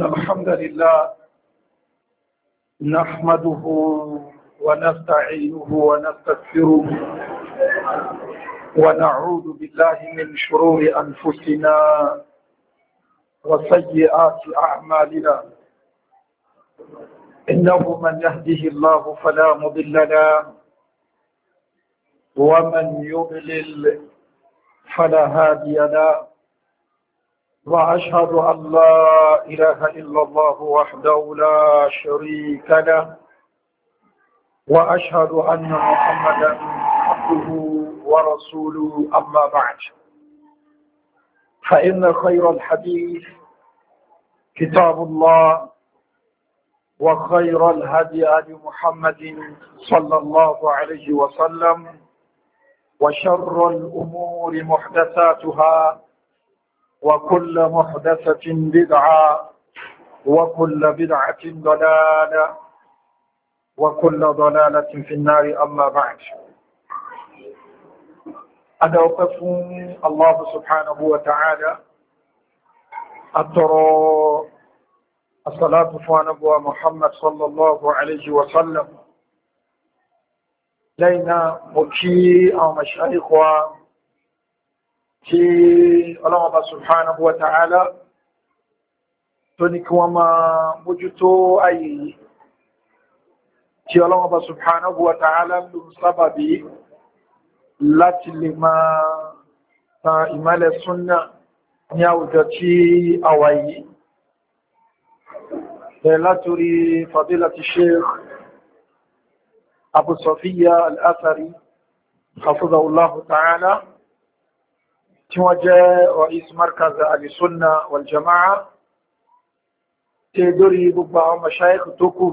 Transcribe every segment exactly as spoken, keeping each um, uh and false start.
إن الحمد لله نحمده ونستعينه ونستغفره ونعوذ بالله من شرور أنفسنا وسيئات أعمالنا إنه من يهده الله فلا مضل له ومن يضلل فلا هادي له وأشهد أن لا إله إلا الله وحده لا شريك له وأشهد أن محمدا عبده ورسوله أما بعد فإن خير الحديث كتاب الله وخير الهدي هدي محمد صلى الله عليه وسلم وشر الأمور محدثاتها وكل محدثة بدعة وكل بدعة ضلالة وكل ضلالة في النار أما بعد أدوقف الله سبحانه وتعالى أترى الصلاة فوانبوى محمد صلى الله عليه وسلم لينا مكي أو مشايخ tí ọlọ́wọ́ba subhanahu wa ta'ala tó ní kí wọ́n máa mójútó ayé yìí tí ọlọ́wọ́ba subhanahu wa ta'ala ló sábàbí láti lè máa ta ìmálẹ̀ súnnà ní àwùjọ tí a wà yìí bẹ̀rẹ̀ látorí fadilati sheikh Abu Sofiyya al-Athari hafizahullahu ta'ala tí wọ́n jẹ́ ra'is markaz al-sunna wal jama'a tí dórí gbogbo àwọn mashayikh tó kù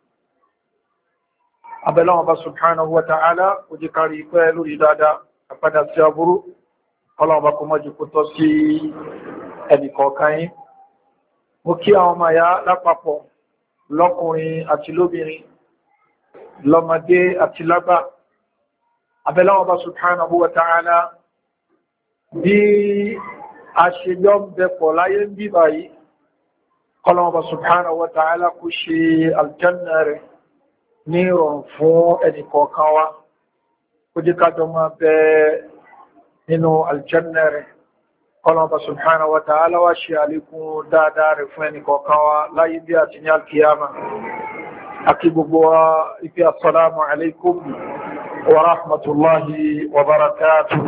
abẹ́lọ́wọ́ bá subhanahu wa ta'ala kò jí kárí pẹ́ lórí dáadáa àpadà sí aburú ọlọ́wọ́ bá kó mọ́jú kó tọ́ sí ẹnì kọ̀ọ̀kan yín mo kí àwọn ọmọ ya lápapọ̀ lọ́kùnrin àti lóbìnrin lọ́mọdé àti lágbà abẹ́lọ́wọ́ bá subhanahu wa ta'ala bí a ṣe jọ ń bẹ̀pọ̀ láyé ń bí báyìí kọlọ̀ọ̀bà subhanahu wa ta'ala kó ṣe aljanna rẹ̀ ní ìrọ̀rùn fún ẹnìkọ̀ọ̀kan wa kó jẹ́ kájọ máa bẹ nínú aljanna rẹ̀ kọlọ̀ọ̀bà subhanahu wa ta'ala wá ṣe àlékún dáadáa rẹ̀ fún ẹnìkọ̀ọ̀kan wa láyé bí àti ní alkiyama àti gbogbo wa ipi assalamu alaikum wa rahmatullahi wa barakatuh.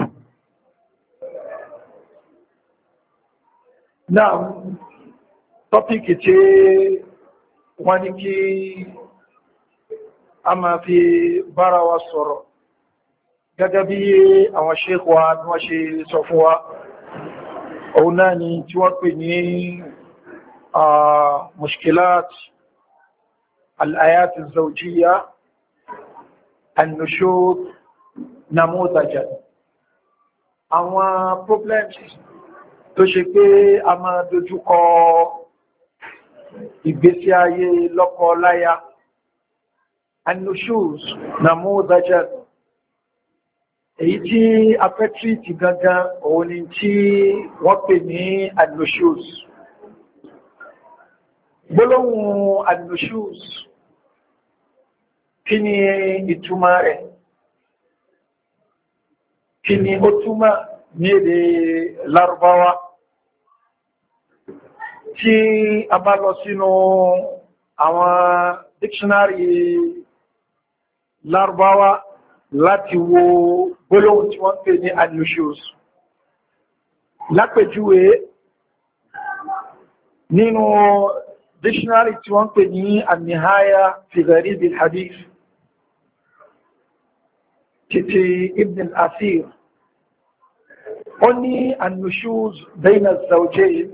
Náà, tọ́píkì tí wọ́n ní kí a máa fi bára wa sọ̀rọ̀ gẹ́gẹ́ bí àwọn sheikh wa ní wọ́n ṣe sọ fún wa, òun náà ni tí wọ́n pè ní mushkilat al-ayat az-zawjiyya an-nushuz namudajan, àwọn problems tó ṣe pé a máa dojúkọ ìgbésí ayé lọ́kọ láya an-nushuz namudajan, èyí tí a fẹ́ tírìtì gangan òun ni tí wọ́n pè ní an-nushuz. Gbólóhùn an-nushuz kí ni ìtumọ̀ rẹ̀, kí ni ó túmọ̀ ní èdè Lárúbáwá? Tí a bá lọ sínú àwọn dictionary Lárúbáwá láti wo gbólóhùn tí wọ́n pè ní an-nushuz, lápèjúwe nínú dictionary tí wọ́n pè ní an-nihaya fi gharib al-hadith títí Ibn al-Athir, ó ní an-nushuz bayna az-zawjayn,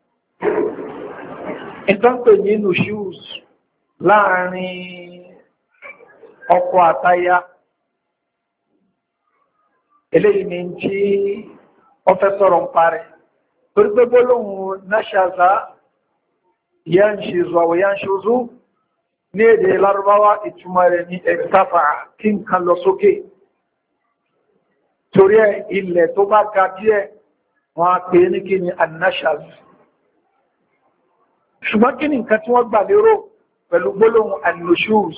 ìtọ́pẹ̀ ní nushuz láàrin ọkọ àtaya. Eléyìí ni tí ó fẹ́ sọ̀rọ̀ ń parẹ́ torí pé gbólóhùn nashaza yanshizu wa yanshuzu ní èdè Lárúbáwá ìtumọ̀ rẹ̀ ní irtafa, kí nǹkan lọ sókè. Torí ẹ̀ ilẹ̀ tó bá ga díẹ̀ wọ́n á pè ní kí ni an-nashaz. ṣùgbọ́n kí ni nǹkan tí wọ́n gbà lérò pẹ̀lú gbólóhùn an-nushuz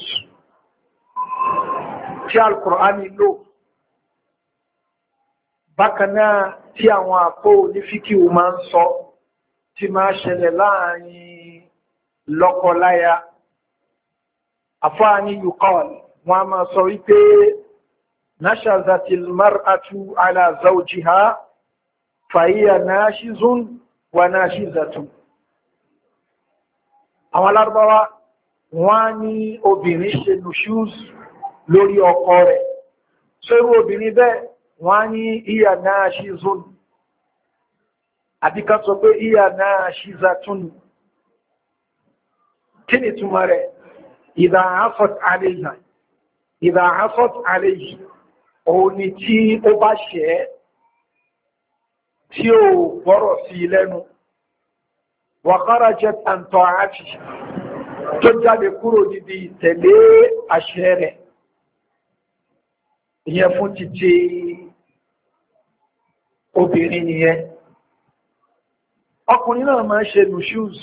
tí al-Qur'ani lò bákan náà tí àwọn àpò onífíkíwù máa ń sọ tí máa ṣẹlẹ̀ láàrin lọ́kọláya àfáàní yuqal wọn a máa sọ wípé nashazatil mar'atu ala zawjiha fahiya nashizun wa nashizatun. Àwọn Lárúbáwá wọ́n ní obìnrin ṣe nushuz lórí ọkọ rẹ̀. Ṣérú obìnrin bẹ́ẹ̀ wọ́n ní iya nashizun. Àbí ká sọ pé iya nashizatun. Kí ni túmọ̀ rẹ̀? Idha afat alayha. Idha afat alayhi. Òun ni tí ó bá ṣẹ̀ tí ó gbọ́rọ̀ sí lẹ́nu. Wa kharajat an ta'atihi. Tó jáde kúrò níbi tẹ̀lé àṣẹ rẹ̀. Ìyẹn fún títí obìnrin nìyẹn. Ọkùnrin náà máa ń ṣe nushuz.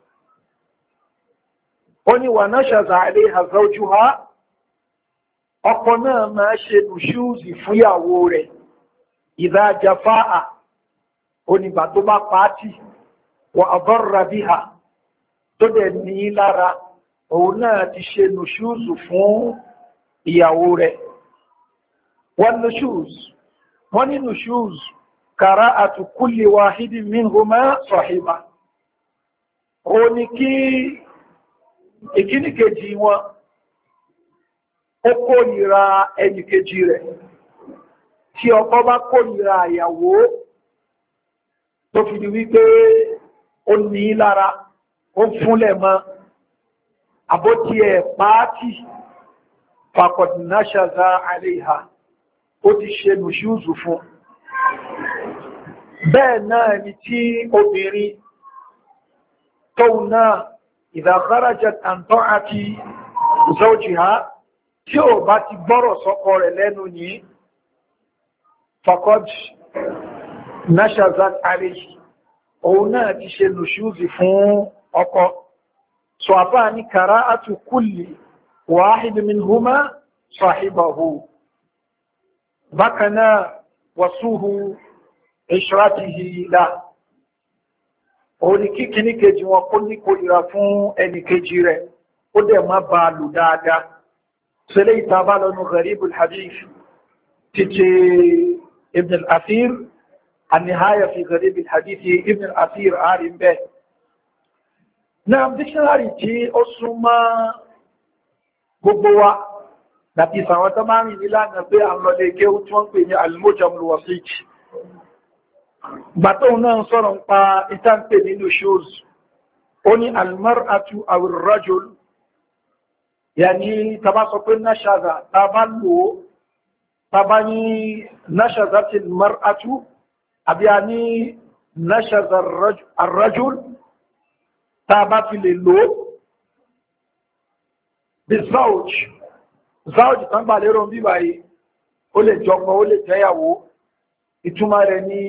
Ó ní wa nashaza alayha zawjuha. Ọkọ náà máa ṣe nushuz fúnyàwó rẹ̀. Idha jafa'a. Onígbà tó bá pàátì. Wa adarra biha. Tó dẹ̀ ní lára. Òun náà ti ṣe nushuz fún ìyàwó rẹ̀. Wọ́n nushuz. Wọ́n ní nushuz. Qara'atu kulli wahidin minhuma sahiba. Ó ní kí ìkíníkejì wọn ó kórìíra ẹnìkejì rẹ̀. Tí ọkọ bá kórìíra ìyàwó tó fi di wípé ó ní lára, ó fúnlẹ̀ mọ́, àbótí ẹ̀ pàátì faqad nashaza alayha. Ó ti ṣe nùṣúùzù fún. Bẹ́ẹ̀ náà ni tí obìnrin tóun náà idha kharajat an ta'ati zawjiha tí ó bá ti gbọ́rọ̀ sọ́kọ rẹ̀ lẹ́nu ní faqad nashazat alayhi. Òun náà ti ṣe nùṣúùzù fún ọkọ. Sọ àfáà ní qara'atu kulli wahid minhuma sahibahu. Bákanáà wasuhu ishratihi la. Òun ni kíkí ní kejì wọn kó ní kórìíra fún ẹni kejì rẹ̀, ó dẹ̀ má bá lù dáadáa. Sẹlẹ̀ ìtàbá lọ́nu gharibul hadith títí Ibn al-Athir, an-nihaya fi gharibul hadith Ibn al-Athir àárín bẹ́ẹ̀. Náà dictionary tí ó súnmọ́ gbogbo wa láti sàwọn tó máa rìn nílànà pé à ń lọ lè kéwú tí wọ́n pè ní al-Mujamul Wasit. Gbàtóhun náà sọ̀rọ̀ ń pa ìtànpè nínú shows. Ó ní al-mar'atu aw ar-rajul. Yàní tàbá sọ pé nashaza, tàbá lò, tàbá ní nashazatil mar'atu, àbí a ní nashaza ar-rajul, tàbá fi lè lò. Bí zawj. Zawj tán gbà lérò ń bí báyìí, ó lè jọpọ̀, ó lè jẹ́yàwó. Ìtumọ̀ rẹ̀ ní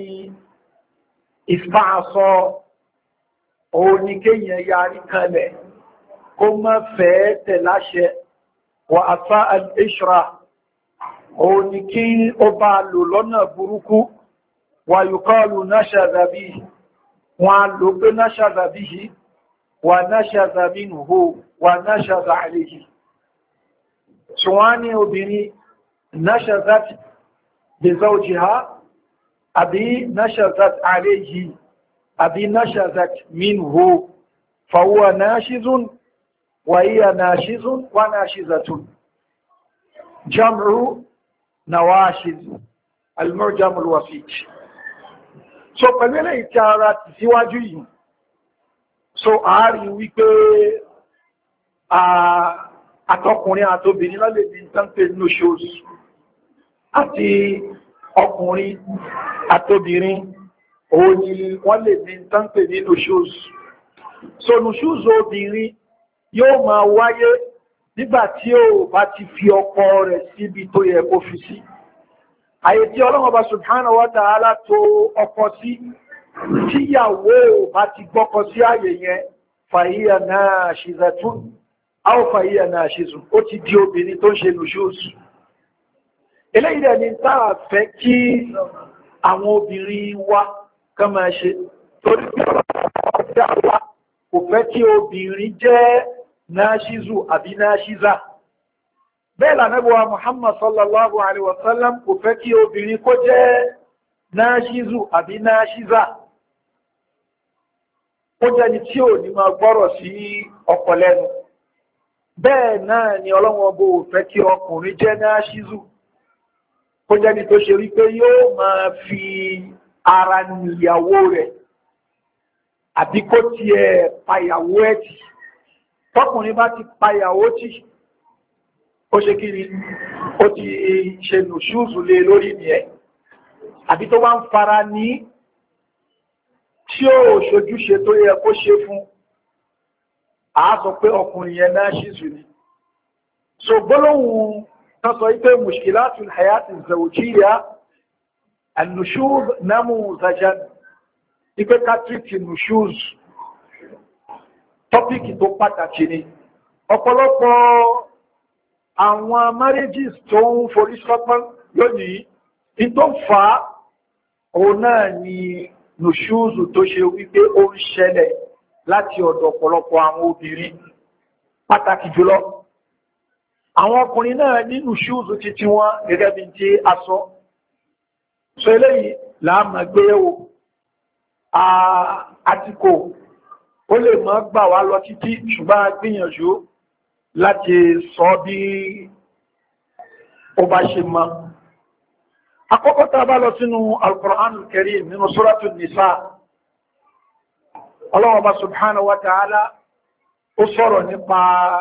ìfàásọ òun ni kéèyàn yarí kalẹ̀ kó má fẹ́ tẹ̀láṣẹ wà àfá al-ishra òun ni kí ó bá lò lọ́nà burúkú wà yuqalu nashaza bihi wọ́n lò pé nashaza bihi wà nashaza minhu wà nashaza alayhi. Ṣùgbọ́n ní obìnrin nashazat bi zawjiha àbí nashazat alayhi àbí nashazat minhu fahuwa nashizun wa hiya nashizun wa nashizatun. Jam'u nawashiz al-Mu'jam al-Wasit. So pẹ̀lú ilé ìtì ara ti síwájú yìí, so àárí wípé àtọkùnrin àtobìnrin lọ́lẹ̀ ní tánpẹ̀ nushuz àti ọkùnrin àtobìnrin òun ni wọ́n lè ní tánpẹ̀ ní nushuz. So nushuz obìnrin yóò máa wáyé nígbàtí ó bá ti fi ọkọ rẹ̀ síbi tó yẹ kó fi sí. Àyè tí Ọlọ́run Ọba subhanahu wa ta'ala tó ọkọ sí, tíyàwó bá ti gbọ́kọ sí àyè yẹn, fàyíyà náà ṣìzàtún aw fàyíyà náà ṣìzùn ó ti di obìnrin tó ń ṣe nùṣúùsù. eléyìí dẹ̀ ni táà fẹ́ kí àwọn obìnrin wa kán máa ṣe torí pé ọ̀pọ̀ wa kò fẹ́ kí obìnrin jẹ́ náṣízù àbí náṣízà. bẹ́ẹ̀ lànàbíwá Muhammad sallallahu alaihi wasallam kò fẹ́ kí obìnrin kó jẹ́ náṣízù àbí náṣízà. ó jẹ́ ni tí ò ní máa gbọ́rọ̀ sí ọkọ lẹ́nu. bẹ́ẹ̀ náà ni Ọlọ́hun bó fẹ́ kí ọkùnrin jẹ́ náṣízù kó jẹ́ ni tó ṣe rí pé yóò máa fi ara níyàwó rẹ̀ àbí kó tiẹ̀ payàwó ẹ̀ tì. tọkùnrin bá ti payàwó tì ó ṣe kí ni ó ti ṣe nùṣúùsù lé lórí nìyẹn. àbí tó bá ń fara ní tí ó ṣojúṣe tó yẹ kó ṣe fún a sọ pé ọkùnrin yẹn náà ṣíṣù ni. so gbólóhùn tán sọ wípé mushkilatul hayati zawjiyya an-nushuz namuzajan wípé kátríkì nushuz tọ́pìkì tó pàtàkì ni. ọ̀pọ̀lọpọ̀ àwọn marriages tó ń forí sọ́pọ́n lónìí ní tó fà á òun náà ni nùṣúùzù tó ṣe wípé ó ń ṣẹlẹ̀ láti ọ̀dọ̀ ọ̀pọ̀lọpọ̀ àwọn obìnrin pàtàkì jùlọ. àwọn ọkùnrin náà ní nùṣúùzù títí wọn gẹ́gẹ́ bí tí a sọ. sọ eléyìí láàmà gbéyẹ̀wò àtìkò ó lè mọ́ gbà wá lọ títí ṣùgbọ́n a gbìyànjú láti sọ bí ó bá ṣe mọ́. Àkọ́kọ́ tá bá lọ sínú Al-Qur'anul Karim nínú Suratul Nisa. Allah Ọba subhanahu wa ta'ala ó sọ̀rọ̀ nípa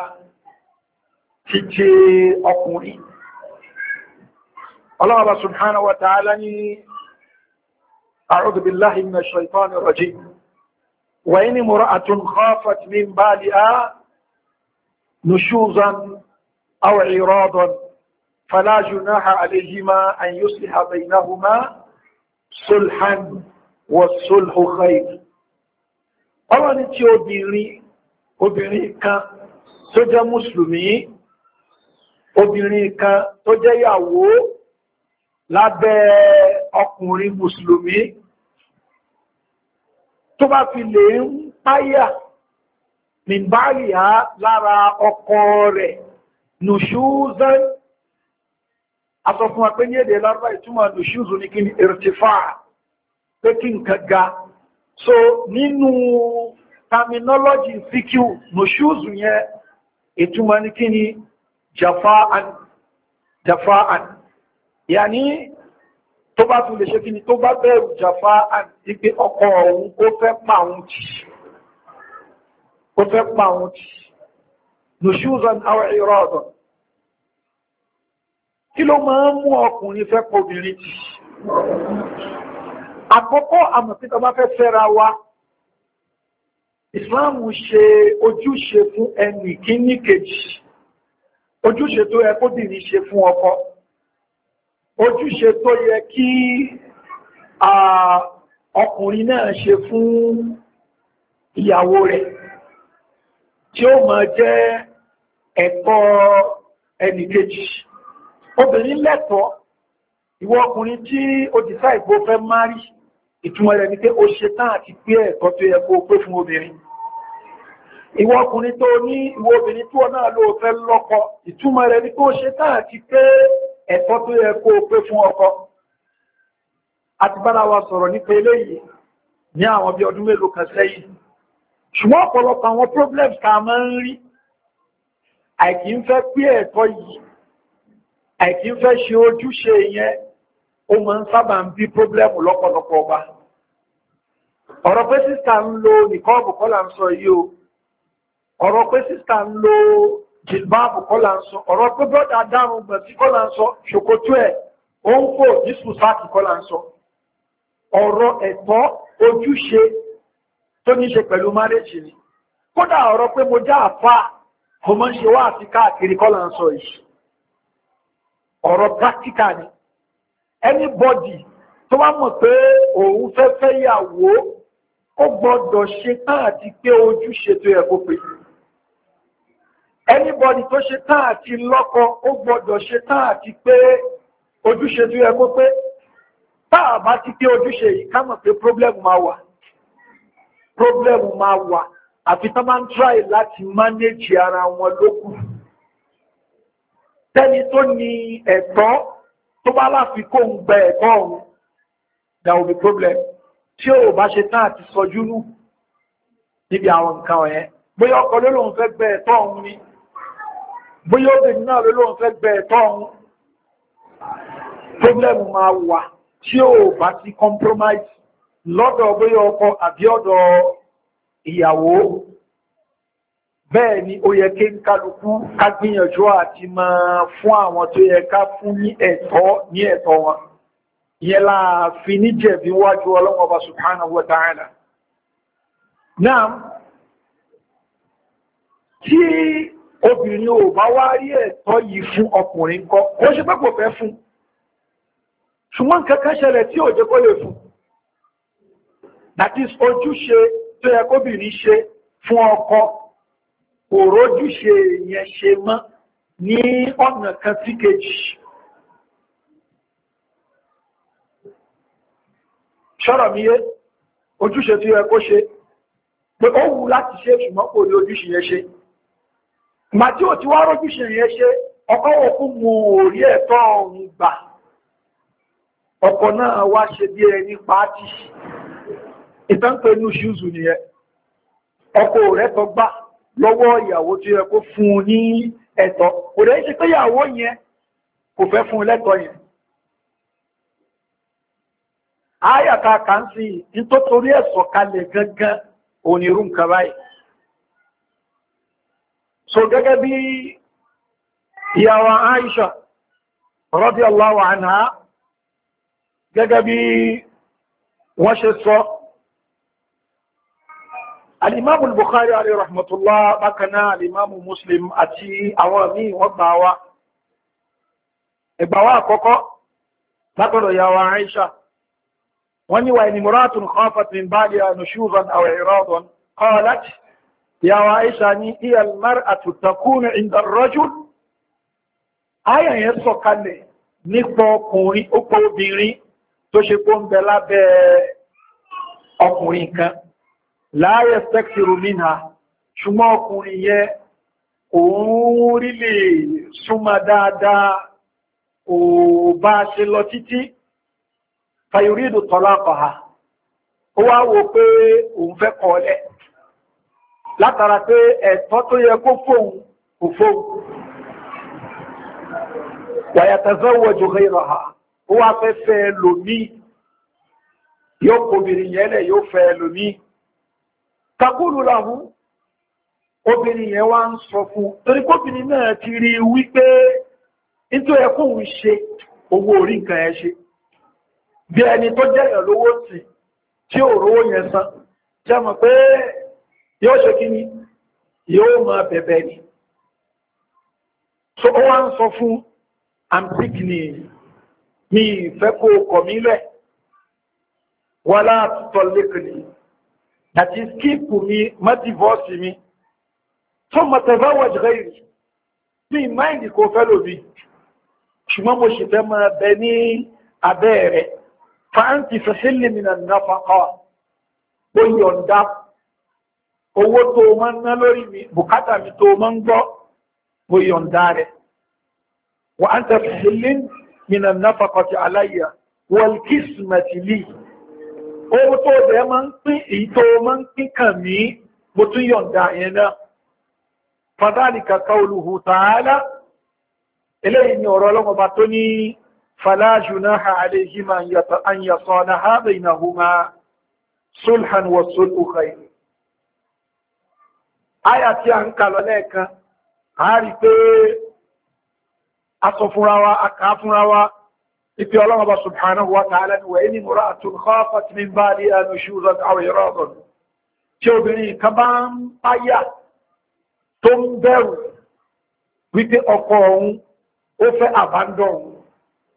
títí ọkùnrin. Allah Ọba subhanahu wa ta'ala ní a'udhu billahi minash shaitanir rajim. Wa in imra'atun khafat min ba'liha nushuzan aw 'iradan فلا جناح عليهما أن يصلح بينهما صلحا والصلح خير. ọ̀rọ̀ ni tí obìnrin obìnrin kan tó jẹ́ mùsùlùmí obìnrin kan tó jẹ́ ìyàwó lábẹ́ ọkùnrin mùsùlùmí tó bá fi lè ń páyà min ba'liha lára ọkọ rẹ̀ nushuzan. A sọ fún wa pé ní èdè lárúbá ìtumọ̀ nùṣúzù ní kí ni irtifa pé kí nǹkan ga. So nínú terminology fíkíù nùṣúzù yẹn ìtumọ̀ ní kí ni jafa'an jafa'an. Yàní tó bá tún lè ṣe kí ni tó bá bẹ̀rù jafa'an ipé ọkọ òun ó fẹ́ pàun tì ó fẹ́ pàun tì nùṣúzan aw iradan. Kí ló máa ń mú ọkùnrin fẹ́ pọ̀ obìnrin tì? Àkọ́kọ́ àmọ̀pítà bá fẹ́ fẹ́ra wa. Ìsìláàmù ṣe ojúṣe fún ẹnì kíní kejì. Ojúṣe tó yẹ kóbìnrin ṣe fún ọkọ. Ojúṣe tó yẹ kí ọkùnrin náà ṣe fún ìyàwó rẹ̀. Tí ó máa jẹ́ ẹ̀tọ́ ẹnì kejì. Obìnrin lẹ́tọ̀ọ́ ìwọ ọkùnrin tí ó dìsá ìgbó fẹ́ márì ìtumọ̀ rẹ̀ ní pé ó ṣe tán àti pé ẹ̀tọ́ tó yẹ kó pé fún obìnrin. Ìwọ ọkùnrin tó ní ìwọ obìnrin tí wọ́n náà ló fẹ́ lọ́kọ ìtumọ̀ rẹ̀ ní pé ó ṣe tán àti pé ẹ̀tọ́ tó yẹ kó pé fún ọkọ. Àti bára wa sọ̀rọ̀ nípa eléyìí ní àwọn bí ọdún mélòó kan sẹ́yìn. Ṣùgbọ́n ọ̀pọ̀lọpọ̀ àwọn problems ká máa ń rí àìkí ń fẹ́ pé ẹ̀tọ́ yìí àìkí ń fẹ́ ṣe ojúṣe yẹn ó máa ń sábà ń bí pọ́blẹ́mù lọ́pọ̀lọpọ̀ ọba. ọ̀rọ̀ pé sísà ń lo nìkọ́ọ̀bù kọ́ là ń sọ yìí o ọ̀rọ̀ pé sísà ń lo jìlbáàbù kọ́ là ń sọ ọ̀rọ̀ pé bọ́dà dárùn gbọ̀nsí kọ́ là ń sọ ṣòkòtò ẹ̀ ó ń fò jísù sáàkì kọ́ là ń sọ. ọ̀rọ̀ ẹ̀tọ́ ojúṣe tó ní ṣe pẹ̀lú márèjì ni. kódà ọ̀rọ̀ pé mo já àfà mo máa ń ṣe wá àti káàkiri kọ́ là ń sọ yìí. ọ̀rọ̀ practical ni. Anybody tó bá mọ̀ pé òun fẹ́ fẹ́ yàwó ó gbọ́dọ̀ ṣe tán àti pé ojúṣe tó yẹ kó pé anybody tó ṣe tán àti lọ́kọ ó gbọ́dọ̀ ṣe tán àti pé ojúṣe tó yẹ kó pé táà bá ti pé ojúṣe yìí ká mọ̀ pé problem máa wà problem máa wà àfi tán máa ń try láti manage ara wọn lókù tẹ́ni tó ní ẹ̀tọ́ tó bá láfi kó ń gbẹ ẹ̀tọ́ ọ̀hún there will be problem tí ó bá ṣe tán àti sọjú nù níbi àwọn nǹkan ọ̀yẹn bóyá ọkọ ló lóun fẹ́ gbẹ ẹ̀tọ́ ọ̀hún ni bóyá obìnrin náà ló lóun fẹ́ gbẹ ẹ̀tọ́ ọ̀hún problem máa wà tí ó bá ti compromise lọ́dọ̀ bóyá ọkọ àbí ọ̀dọ̀ ìyàwó bẹ́ẹ̀ ni ó yẹ kí ń kálukú ká gbìyànjú àti máa fún àwọn tó yẹ ká fún ní ẹ̀tọ́ ní ẹ̀tọ́ wọn ìyẹn láàfin ní jẹ̀bi wájú Ọlọ́hun Ọba subhanahu wa ta'ala. Náà tí obìnrin ò bá wá rí ẹ̀tọ́ yìí fún ọkùnrin kọ́ kó ṣe pé kò fẹ́ fún ṣùgbọ́n kankan ṣẹlẹ̀ tí ò jẹ́ kó lè fún that is ojúṣe tó yẹ kóbìnrin ṣe fún ọkọ kò rójúṣe yẹn ṣe mọ́ ní ọ̀nà kan sí kejì ṣọ́rọ̀ mi yé ojúṣe tó yẹ kó ṣe pé ó wù láti ṣe ṣùgbọ́n kò rí ojúṣe yẹn ṣe ìgbà tí ò ti wá rójúṣe yẹn ṣe ọkọ òkú mu orí ẹ̀tọ́ ọ̀hún gbà ọkọ náà wá ṣe bí ẹni pàátì ìtànpé inú ṣúùzù nìyẹn ọkọ rẹ̀ tó gbà lọ́wọ́ ìyàwó tí yẹ kó fún un ní ẹ̀tọ́ kò rẹ̀ ṣe pé ìyàwó yẹn kò fẹ́ fún un lẹ́tọ́ yẹn áyàká kan sí nítorí ẹ̀sọ̀ kalẹ̀ gangan onírú nǹkan báyìí so gẹ́gẹ́ bí ìyàwó Aisha radiyallahu anha gẹ́gẹ́ bí wọ́n ṣe sọ al-Imam al-Bukhari alayhi rahmatullah bákaná al-Imam Muslim àti àwọn míì wọ́n gbà wá ẹgbà wá àkọ́kọ́ látọ̀dọ̀ ìyàwó Aisha wọ́n ní wa in imra'atun khafat min ba'liha nushuzan aw i'radan qalat ìyàwó Aisha ní hiya al-mar'atu takunu 'inda ar-rajul ayà yẹn sọ̀kalẹ̀ nípa ọkùnrin ó pọ̀ obìnrin tó ṣe kó ń bẹ lábẹ́ ọkùnrin kan la yastakthiru minha ṣùgbọ́n ọkùnrin yẹ òun rí lè súnmọ́ dáadáa ò bá ṣe lọ títí fa yuridu talaqaha ó wá wò pé òun fẹ́ kọ̀ọ́lẹ̀ látara pé ẹ̀tọ́ tó yẹ kó fóun kò fóun wa yatazawwaju ghayraha ó wá fẹ́ fẹ́ lòmí yóò kòbìnrin yẹn lẹ̀ yóò fẹ́ lòmí takúlù láhún obìnrin yẹn wá ń sọ fún torí kóbìnrin náà ti rí wípé nítorí ẹkùn ń ṣe owó orí nǹkan ẹ ṣe bí ẹni tó jẹ́yàn lówó sí tí ò rówó yẹn san jẹ́ mọ̀ pé yóò ṣe kí ni yóò máa bẹ̀bẹ̀ ni so ó wá ń sọ fún àmpíkì mi ìfẹ́ kó kọ̀ mí lẹ̀ wọ́n látọ̀ lẹ́kìnì àti skípù mi má dìvọ́sì mi tó mọ̀tẹ̀fẹ́wọ̀ jẹ́rì ní ìmáìdì kò fẹ́ lòbí ṣùgbọ́n mo sì fẹ́ máa bẹ ní abẹ́ rẹ̀ fáńtì fẹ́sílì mi náà náfàkọ́ ó yọ̀ǹda owó tó máa ń ná lórí mi bùkátà mi tó máa ń gbọ́ mo yọ̀ǹda rẹ̀ wà á ń tẹ́ fẹ́sílì mi náà náfàkọ́ ti aláyà wọlkísmẹ̀tì lì owó tó dẹ̀ máa ń pín èyí tó máa ń pín kàn mí mo tún yọ̀ǹda yẹn náà fadhalika qawluhu ta'ala eléyìí ni ọ̀rọ̀ ọlọ́mọba tó ní fala junaha alayhima an yasalaha baynahuma sulhan wa sulhu khayr àyà tí a ń kà lọ lẹ́ẹ̀kan a rí pé a sọ fúnra wa a kà á fúnra wa ipi ọlọ́mọba subhanahu wa ta'ala ni wa in imra'atun khafat min ba'liha nushuzan aw i'radan tí obìnrin kan bá ń páyà tó ń bẹ̀rù wípé ọkọ òun ó fẹ́ àbándọ̀ òun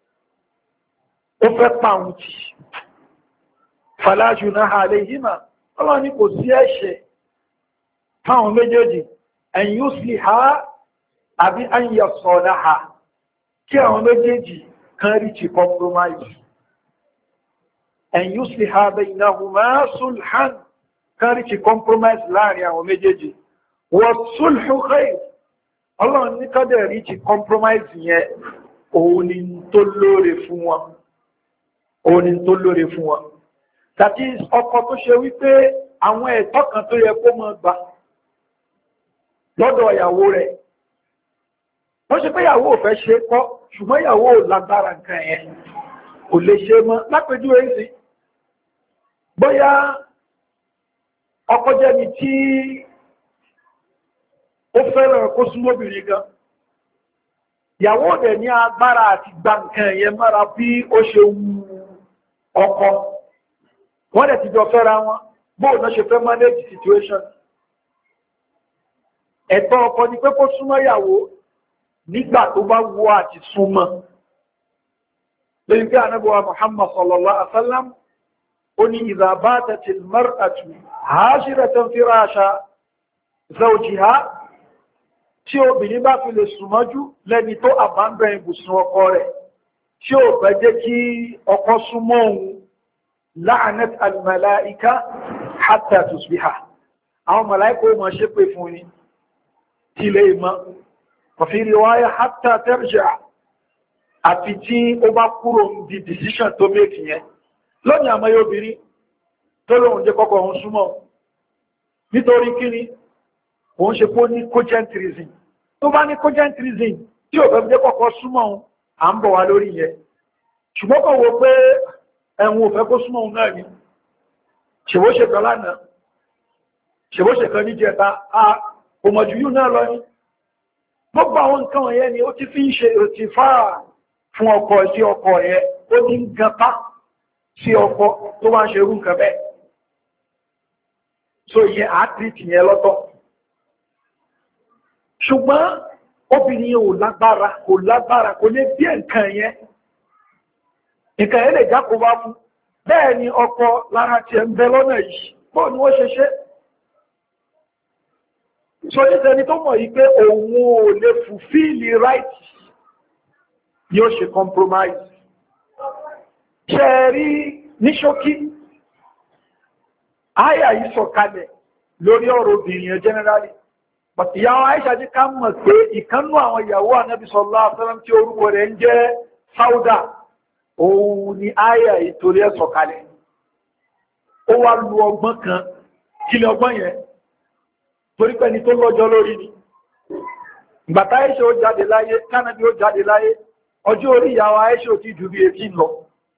ó fẹ́ pàun tì fala junaha alayhima ọlọ́run ní kò sí ẹ̀ṣẹ̀ fáwọn méjèèjì an yusliha àbí an yasalaha kí àwọn méjèèjì kan rí ti compromise an yusliha baynahuma sulhan kan rí ti compromise láàrin àwọn méjèèjì wa sulhu khair ọlọ́run ní kọ́dẹ̀ rí ti compromise yẹn òun ni tó lóore fún wọn òun ni tó lóore fún wọn tàbí ọkọ tó ṣe wípé àwọn ẹ̀tọ́ kan tó yẹ kó máa gbà lọ́dọ̀ ìyàwó rẹ̀ wọ́n ṣe pé ìyàwó ò fẹ́ ṣe kọ́ ṣùgbọ́n ìyàwó ò lágbára nǹkan yẹn kò lè ṣe mọ́ lápẹjú èsì bóyá ọkọ jẹ́ni tí ó fẹ́ràn kó súnmọ́bìnrin gan ìyàwó dẹ̀ ní agbára àti gba nǹkan yẹn mára bí ó ṣe wu ọkọ wọ́n dẹ̀ ti jọ fẹ́ra wọn bóò náà ṣe fẹ́ manage situation ẹ̀tọ́ ọkọ ni pé kó súnmọ́ ìyàwó nígbà tó bá wù àti súnmọ́ lẹ́yìn pé anábọ̀wà Muhammad sallallahu alaihi wasallam ó ní idha batatil mar'atu hashiratan firasha zawjiha tí obìnrin bá fi lè súnmọ́jú lẹ́ni tó àbámbẹ̀ ibùsùn ọkọ rẹ̀ tí ó bẹ́ jẹ́ kí ọkọ súnmọ́ òun la'anat al-malaika hatta tusbiha àwọn màláíkà ó máa ṣépè fún ni tí ilé ìmọ̀ fi riwaya hatta tarji'a àti tí ó bá kúrò di decision tó make yẹn lónìí àmọ́ yóò obìnrin tó lóun jẹ́ kọ́kọ́ òun súnmọ́ nítorí kíni òun ṣe kó ní cogent reason tó bá ní cogent reason tí ò fẹ́ jẹ́ kọ́kọ́ súnmọ́ òun à ń bọ̀ wá lórí yẹn ṣùgbọ́n kò wo pé ẹ̀wọ̀n ò fẹ́ kó súnmọ́ òun náà ni ṣèwó ṣe kan lánàá ṣèwó ṣe kan níjẹta a kò mọ̀jú yìí náà lọ ní gbogbo àwọn nǹkan wọ̀nyẹn ni ó ti fi ń ṣe òtìfáà fún ọkọ sí ọkọ yẹn ó ní ń gapá sí ọkọ tó wá ń ṣe irú nǹkan bẹ́ẹ̀ so ìyẹn àátìtì yẹn lọ́tọ̀ ṣùgbọ́n obìnrin ò lágbára kò lágbára kò lè bí nǹkan yẹn nǹkan yẹn lè jákò wá fún bẹ́ẹ̀ ni ọkọ lára ti ẹ̀ ń bẹ lọ́nà yìí bọ́ ni wọ́n ṣe ṣe so nítorí tó mọ̀ yìí pé òun ò lè fulfill right yóò ṣe compromise ṣe rí ní ṣókí àyà yìí sọ̀kalẹ̀ lórí ọ̀rọ̀ obìnrin yẹn generally but ìyàwó Aisha jí ká mọ̀ pé ìkánnú àwọn ìyàwó Ànábì sallallahu alaihi wasallam tí orúkọ rẹ̀ ń jẹ́ Sauda òun ni àyà yìí torí ẹ̀ sọ̀kalẹ̀ ó wá lu ọgbọ́n kan kí ni ọgbọ́n yẹn torí pé ni tó lọ́jọ́ lórí ni ìgbàtà Aisha ó jáde láyé kánàbí ó jáde láyé ọjọ́ orí ìyàwó Aisha ò ti jù bí eighteen lọ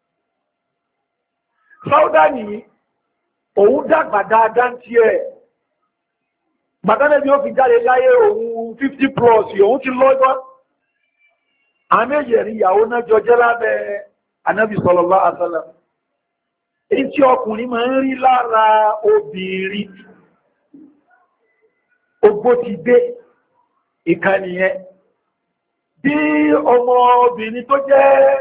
Sauda nìyí òun dàgbà dáadáa tí ẹ̀ gbàtánẹ́bí ó fi jáde láyé òun fifty plus òun ti lọ́jọ́ àmẹ́yẹ̀rí ìyàwó náà jọ jẹ́ lábẹ́ Ànábì sallallahu alaihi wasallam èyí tí ọkùnrin máa ń rí lára obìnrin ogbó ti dé ìkànnìyàn bí ọmọ obìnrin tó jẹ́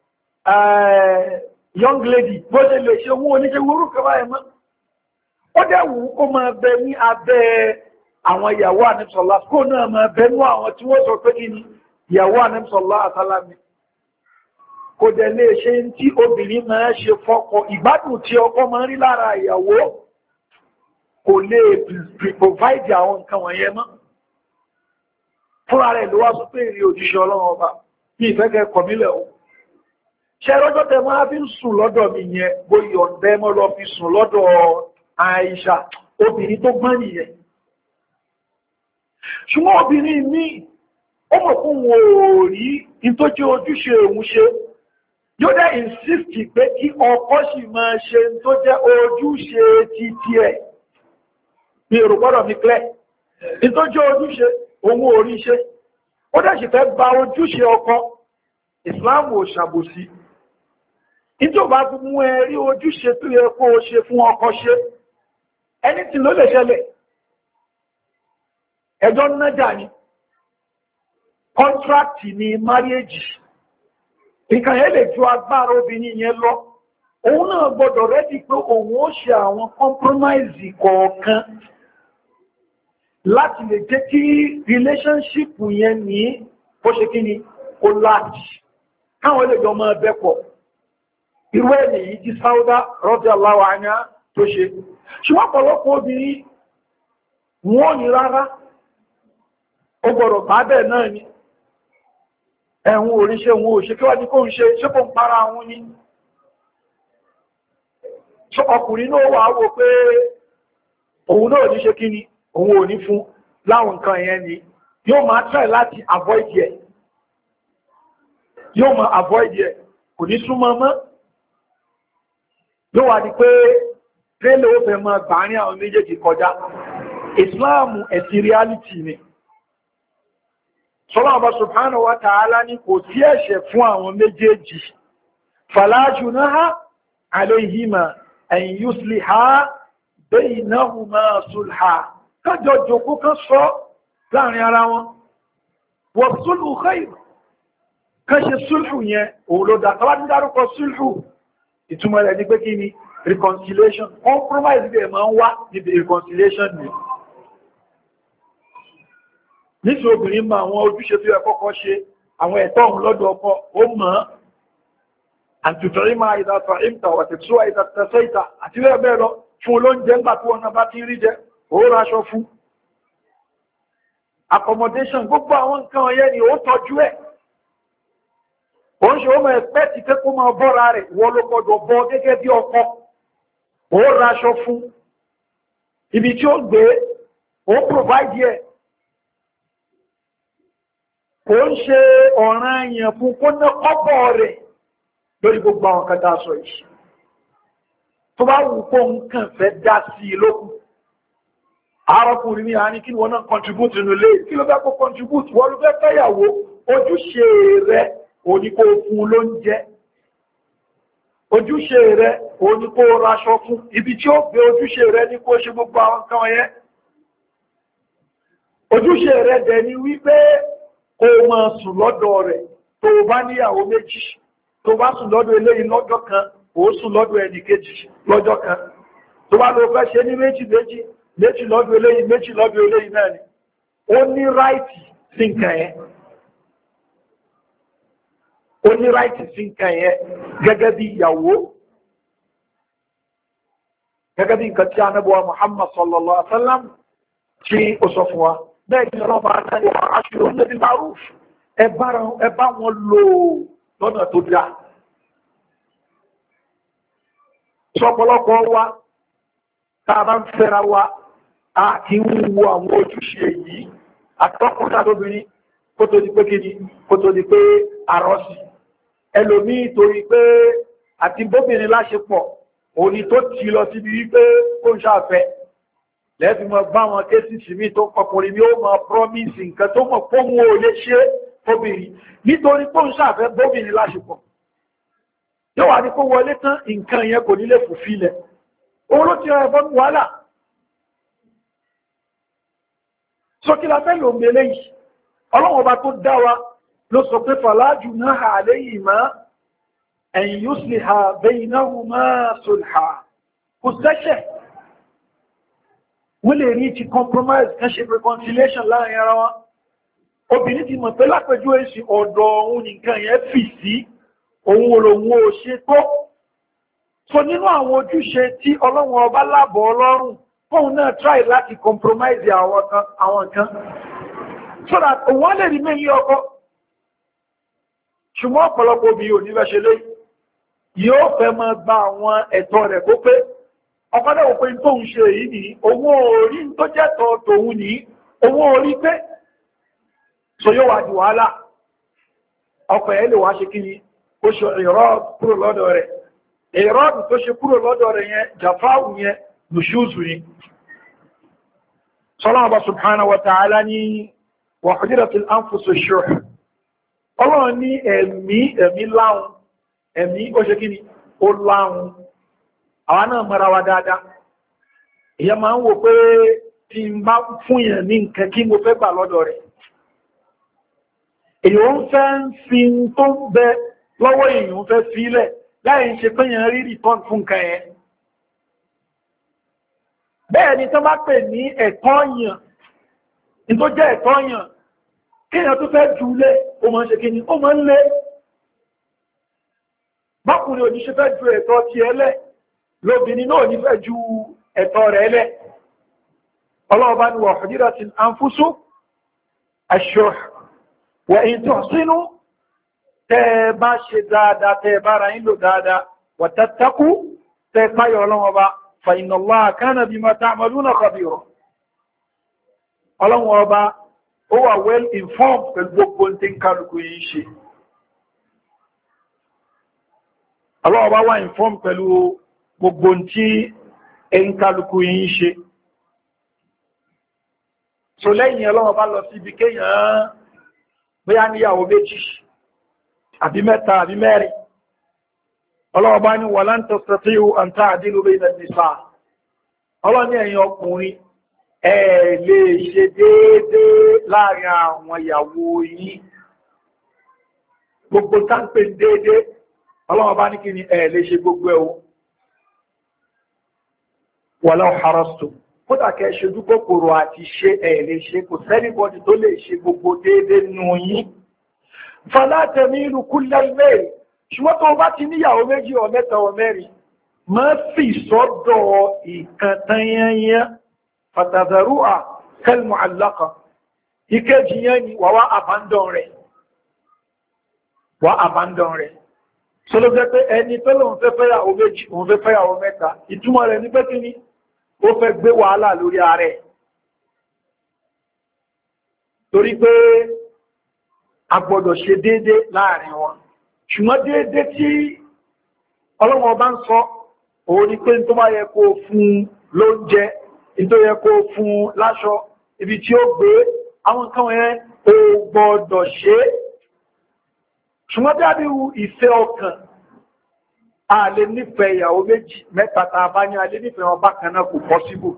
young lady bó ṣe lè ṣe owó oníṣẹ́ orúkọ báyìí mọ́ ó dẹ̀wù kó máa bẹ ní abẹ́ àwọn ìyàwó ànẹ́bìsọ̀lá kó náà máa bẹ ní àwọn tí wọ́n sọ pé kí ni ìyàwó ànẹ́bìsọ̀lá àtàlámi kò dẹ̀ lè ṣe tí obìnrin máa ṣe fọ́kọ ìgbádùn tí ọkọ máa rí lára ìyàwó kò lè provide àwọn nǹkan wọ̀nyẹn mọ́ fúnra rẹ̀ ló wá sọ pé èrè òjíṣẹ́ Ọlọ́run ọba ní ìfẹ́kẹ́ kọ̀mílẹ̀ o ṣe rọ́jọ́ tẹ máa fi ń sùn lọ́dọ̀ mi yẹn bóyọ̀ ọ̀dẹ́ mọ́ lọ fi sùn lọ́dọ̀ Àìṣà obìnrin tó gbọ́n nìyẹn ṣùgbọ́n obìnrin ní ó mọ̀ fún wọn ò rí in tó jẹ́ ojúṣe òun ṣe yóò dẹ̀ insist pé kí ọkọ sì máa ṣe tó jẹ́ ojúṣe títí ẹ̀ ní èrò gbọ́dọ̀ mi clear in tó jẹ́ ojúṣe òun ò rí ṣe ó dẹ̀ sì fẹ́ gba ojúṣe ọkọ Islam ò ṣàbòsí ìjọba mú ẹ rí ojúṣe tó yẹ kó o ṣe fún ọkọ ṣe ẹni tí ló lè ṣẹlẹ̀ ẹjọ́ nájà ni kọ́ntrákì ni máríèjì nǹkan yẹn lè ju agbára obìnrin yẹn lọ òun náà gbọ́dọ̀ rẹ́dì pé òun ó ṣe àwọn compromise kọ̀ọ̀kan láti lè jẹ́ kí relationship yẹn ní ó ṣe kí ni ó láti káwọn ilé jọ máa bẹ́pọ̀ irú ẹni yìí tí Sauda radiyallahu anha tó ṣe ṣùgbọ́n pọ̀lọpọ̀ obìnrin wọ́n ní rárá ó gbọ́dọ̀ bá bẹ́ẹ̀ náà ni ẹ̀hun oríṣẹ́ òun ò ṣe kí wá ní kó ń ṣe ṣé kó ń para àwọn ní ọkùnrin náà wà wò pé òun náà ní ṣe kí ni òun ò ní fún láwọn nǹkan yẹn ni yóò máa try láti avoid ẹ̀ yóò máa avoid ẹ̀ kò ní súnmọ́ mọ́ yóò wà ní pé tẹ́lẹ̀ ó fẹ́ máa gbà ní àwọn méjèèjì kọjá ìsìláàmù ẹ̀sìn reality ni sọ́lá ọba subhanahu wa ta'ala ní kò sí ẹ̀ṣẹ̀ fún àwọn méjèèjì fala junaha alayhima an yusliha baynahuma sulha kájọ jòkó kan sọ láàrin ara wọn wa sulhu khair ká ṣe sulhu yẹn òun ló dá tàbí dárúkọ sulhu ìtumọ̀ rẹ̀ ní pé kí ni reconciliation compromise bẹ̀rẹ̀ máa ń wá níbi reconciliation ni nítorí obìnrin ma àwọn ojúṣe tó yẹ kọ́kọ́ ṣe àwọn ẹ̀tọ́ òun lọ́dọ̀ ọkọ ó mọ̀ àtùtọ̀rí máa ìdàtọ̀ ìmta wàtẹ̀túwà ìdàtẹ̀sẹ̀ ìta àti bẹ́ẹ̀ bẹ́ẹ̀ lọ fún olóúnjẹ ńgbà tí wọn bá ti rí jẹ ó ráṣọ fún accommodation gbogbo àwọn nǹkan ọ̀yẹ́ ni ó tọ́jú ẹ̀ ó ń ṣe ó mọ̀ ẹ̀pẹ́ ti fẹ́ kó máa bọ́ra rẹ̀ wọ́n ló gbọ́dọ̀ bọ́ gẹ́gẹ́ bí ọkọ ó ráṣọ fún ibi tí ó gbé ó provide ẹ̀ kò ń ṣe ọ̀ràn èèyàn fún kó ná kọ́bọ̀ rẹ̀ lórí gbogbo àwọn kan dáṣọ yìí tó bá wù kó ń kàn fẹ́ dá sí i lókun arákùnrin ní àní kí wọ́n náà contribute nínú ilé kí ló fẹ́ kó contribute wọ́n ló fẹ́ fẹ́yàwó ojúṣe rẹ̀ òní kó fún lóúnjẹ ojúṣe rẹ̀ òní kó raṣọ fún ibi tí ó gbé ojúṣe rẹ̀ ní kó ṣe gbogbo àwọn kan yẹn ojúṣe rẹ̀ dẹ̀ ni wípé kó máa sùn lọ́dọ̀ rẹ̀ tó bá níyàwó méjì tó bá sùn lọ́dọ̀ eléyìí lọ́jọ́ kan ó sùn lọ́dọ̀ ẹnì kejì lọ́jọ́ kan tó bá lọ fẹ́ ṣe ní méjì méjì méjì lọ́dọ̀ eléyìí méjì lọ́dọ̀ eléyìí náà ni ó ní ráìtì sí nǹkan yẹn ó ní ráìtì sí nǹkan yẹn gẹ́gẹ́ bí ìyàwó gẹ́gẹ́ bí nǹkan tí anábọ̀wá Muhammad sallallahu alaihi wa sallam tí ó sọ fún wa bẹ́ẹ̀ ni ọlọ́pàá àtàrí wà aṣírò ní ẹbí maruf ẹbá wọn lò lọ́nà tó dá sọpọlọpọ̀ wa tàbá ń fẹ́ra wa a kí ń wo àwọn ojúṣe yìí àtọ́kùnrin àtóbìnrin kó tó di pé kíni kó tó di pé àrọ́sì ẹlòmíì torí pé àti bóbìnrin láṣepọ̀ òní tó ti lọ síbi wípé kó ń ṣàfẹ́ lẹ́ẹ̀fì mọ̀ bá wọn kéèsì sí mi tó kọkùnrin ni ó mọ̀ promise nǹkan tó mọ̀ fóhun ò lè ṣe fóbìnrin nítorí pé ń ṣàfẹ́ bóbìnrin láṣepọ̀ yóò wà ní kó wọlé tán nǹkan yẹn kò nílé fòfilẹ̀ òun ló ti rẹ̀ fọ́n wàhálà sókílá fẹ́ lò mẹ́lẹ́ yìí ọlọ́wọ́n ọba tó dá wa ló sọ pé fàlájù náà hà lẹ́yìn má ẹ̀yìn yóò sì hà bẹ́yìn náà máa sọ̀lá kò sẹ́ṣẹ̀ wọ́n lè rí ti compromise kan ṣe reconciliation láàrin ara wọn obìnrin ti mọ̀ pé lápẹjú èsì ọ̀dọ̀ òun nìkan yẹn fì sí òun olóhun ò ṣe tó so nínú àwọn ojúṣe tí ọlọ́run ọba lábọ̀ ọlọ́run fóun náà try láti compromise àwọn kan so that òun lè rí mẹ́yìn ọkọ ṣùgbọ́n ọ̀pọ̀lọpọ̀ obìnrin ò ní fẹ́ ṣe lé yóò fẹ́ máa gba àwọn ẹ̀tọ́ rẹ̀ kó pé ọkọ̀dẹ̀ òpin tó ń ṣe èyí ní owó orí tó jẹ́ tọ́ tòun ní owó orí pé so yóò wà di wàhálà ọkọ̀ ẹ̀ lè wá ṣe kí ni ó ṣe ìrọ́ kúrò lọ́dọ̀ rẹ̀ ìrọ́ tó ṣe kúrò lọ́dọ̀ rẹ̀ yẹn jàfáwù yẹn nùṣúzù ni sọ́lọ́wọ́ subhanahu wa ta'ala ní wa hudiratil anfusu shuh ọlọ́run ní ẹ̀mí ẹ̀mí láhun ẹ̀mí ó ṣe kí ni ó láhun àwọn náà mara wa dáadáa ìyẹn máa ń wò pé tí n bá fún yẹn ní nǹkan kí mo fẹ́ gbà lọ́dọ̀ rẹ̀ èyàn ń fẹ́ ń fi tó ń bẹ lọ́wọ́ èyàn fẹ́ fílẹ̀ láì ṣe pé yẹn rí return fún nǹkan yẹn. Bẹ́ẹ̀ ni tó bá pè ní ẹ̀tọ́ yàn ní tó jẹ́ ẹ̀tọ́ yàn kíyàn tó fẹ́ jù lé o mọ́ ṣe kí ni ó mọ́ ń lé bákùnrin òní ṣe fẹ́ ju ẹ̀tọ́ ti ẹlẹ́ lóbìnrin náà ní fẹ́ ju ẹ̀tọ́ rẹ̀ ẹlẹ́. Ọlọ́ọ̀bá ni wà hudiratil anfusu ash-shuh wa in tuhsinu tẹ́ bá ṣe dáadáa tẹ́ bá ra ìlò dáadáa wa tattaqu tẹ́ páyọ̀ ọlọ́wọ́ fa inna Allaha kana bima ta'maluna khabira. Ọlọ́wọ́ ọba ó wà well informed pẹ̀lú gbogbo tí ń kálukú yìí ṣe. Ọlọ́wọ́ ọba wà informed pẹ̀lú gbogbo tí ń kálukú yìí ṣe. So lẹ́yìn ọlọ́wọ́ ọba lọ sí ibi kéèyàn bóyá níyàwó méjì àbí mẹ́ta àbí mẹ́rin. Ọlọ́wọ́ ọba ní walan tastati'u an ta'dilu bayna an-nisa. Ọlọ́wọ́ ní ẹ̀yin ọkùnrin ẹ lè ṣe déédéé láàrin àwọn ìyàwó yìí. Gbogbo táńpé déédéé Ọlọ́wọ́ bá ní kí ni ẹ lè ṣe gbogbo ẹ̀ o. Walau harastu kódà kẹ́ ṣojú kòkòrò àti ṣe ẹ lè ṣe kò sẹ́nìbọ́dì tó lè ṣe gbogbo déédéé nù yín. Fala tamilu kullal mayl ṣùgbọ́n tó bá ti níyàwó méjì ọ mẹ́ta ọ mẹ́rin má fi sọ́dọ̀ ìkan tán yányán fatadharu'a kalmu'allaqa ìkejì yẹn ni wà wá abandon rẹ̀ wà abandon rẹ̀ so ló jẹ́ pé ẹni tó lóun fẹ́ fẹ́yàwó méjì òun fẹ́ fẹ́yàwó mẹ́ta ìtumọ̀ rẹ̀ ní pé kí ni ó fẹ́ gbé wàhálà lórí ààrẹ torí pé a gbọ́dọ̀ ṣe déédé láàrin wọn ṣùgbọ́n déédé tí ọlọ́wọ́ bá ń sọ òun ni pé tó bá yẹ kó fún lóúnjẹ ìtò yẹ kó fún láṣọ ibi tí ó gbé àwọn nǹkan yẹn ó gbọ́dọ̀ ṣe ṣùgbọ́n dábíwú ìfẹ́ ọkàn a lè nífẹ̀ẹ́ ìyàwó méjì mẹ́ta tàbá ní a lè nífẹ̀ẹ́ wọn bákan náà kò pọ́síbù.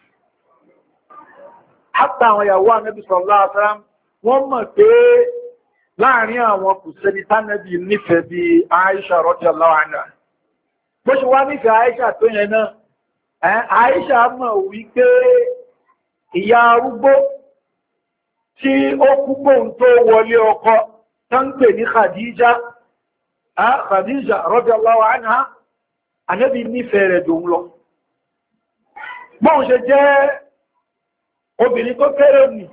Hátà àwọn ìyàwó Ànábì sallallahu alaihi wasallam wọ́n mọ̀ pé láàrin àwọn kò sẹ́ni tánàbí nífẹ̀ẹ́ bí Aisha radiyallahu anha bó ṣe wá nífẹ̀ẹ́ Aisha tó yẹn náà Àìṣà mọ̀ wípé ìyá arúgbó tí ó kúgbò ń tó wọlé ọkọ tán pè ní Khadija, Khadija radiyallahu anha, Ànábì nífẹ̀ẹ́ rẹ̀ dòun lọ. Bọ́n ṣe jẹ́ obìnrin tó kéré nì,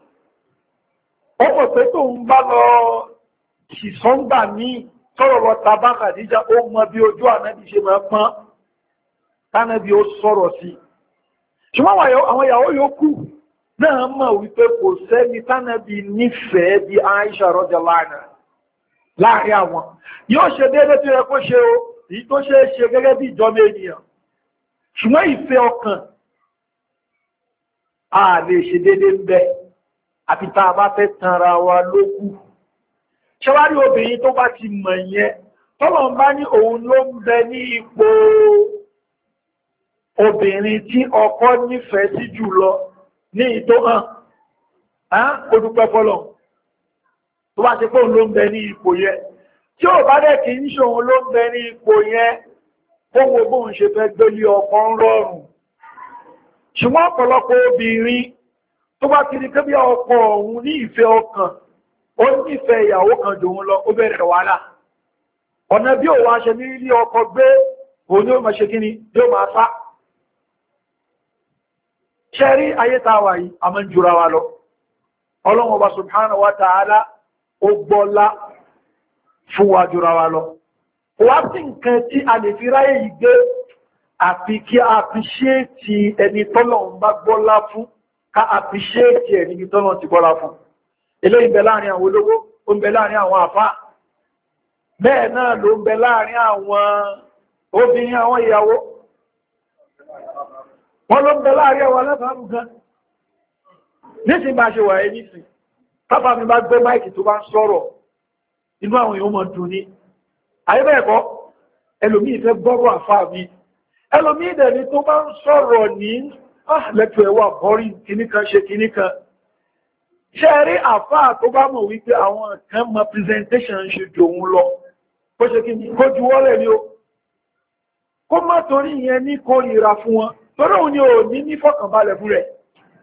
ó pọ̀ pé tó ń bá lọ ṣìṣọ́ngbà ní tọ́rọ̀ lọ tàbá Khadija ó mọ bí ojú Ànábì ṣe máa pọ́n. Tánàbí ó sọ̀rọ̀ sí. Ṣùgbọ́n àwọn ìyàwó yòókù náà mọ̀ wípé kò sẹ́ni tánàbí nífẹ̀ẹ́ bí Aisha radiyallahu anha láàrin àwọn. Yóò ṣe déédé tí rẹ kó ṣe o, èyí tó ṣe é ṣe gẹ́gẹ́ bí ìjọba ènìyàn. Ṣùgbọ́n ìfẹ́ ọkàn, a lè ṣe déédé ń bẹ, àfi tá a bá fẹ́ tanra wa lókù. Ṣẹ́wárí obìnrin tó bá ti mọ̀ yẹn, tọ́lọ̀ ń bá ní òun ló ń bẹ ní ipò obìnrin tí ọkọ nífẹ̀ẹ́ sí jù lọ ní ìtò hàn ó dúpẹ́ fọ́lọ̀ tó bá ṣe pé òun ló ń bẹ ní ipò yẹn tí ó bá dẹ̀ kì í ṣe òun ló ń bẹ ní ipò yẹn ó wo bóun ṣe fẹ́ gbélé ọkọ ń rọrùn ṣùgbọ́n ọ̀pọ̀lọpọ̀ obìnrin tó bá ti rí pé bí ọkọ òun ní ìfẹ́ ọkàn ó nífẹ̀ẹ́ ìyàwó kan jòun lọ ó bẹ̀rẹ̀ wàhálà ọ̀nà bí òun aṣẹ ní ilé ọkọ gbé òun ni ó máa ṣe kí ni yóò máa sá ṣẹ́rí ayé tàwà yìí a mọ́ jùra wa lọ. Ọlọ́run Ọba subhanahu wa ta'ala ó gbọ́lá fún wa jùra wa lọ. Wá sí nǹkan tí a lè fi ráyè yìí gbé àfi kí a appreciate ẹni tọ́lọ́run bá gbọ́lá fún ká appreciate ẹni tọ́lọ́run ti gbọ́lá fún. Eléyìí ń bẹ láàrin àwọn olówó, ó ń bẹ láàrin àwọn àfá. Bẹ́ẹ̀ náà ló ń bẹ láàrin àwọn obìnrin àwọn ìyàwó. Wọ́n ló ń bẹ láàrin ẹwà lẹ́bàárù gan. Nísìn bá ṣe wà ẹ́ nísìn, pápá mi bá gbé máìkì tó bá ń sọ̀rọ̀, inú àwọn èèyàn mọ̀ dùn ní. Àyẹ́bẹ̀ẹ̀kọ́, ẹlòmí ìfẹ́ gbọ́rọ̀ àfáà mi. Ẹlòmí ìdẹ̀ni tó bá ń sọ̀rọ̀ ní lẹ́tọ̀ ẹwà bọ́rí kìníkan ṣe kìníkan. Ṣé rí àfáà tó bá mọ̀ wípé àwọn kan mọ presentation ṣe jòun lọ. Kó ṣe kí ni, kó juwọ́lẹ̀ ni ó. kó má torí ìyẹn ní kórìíra fún wọn torí òun ni ò ní ní fọkànbalẹ̀ fún rẹ̀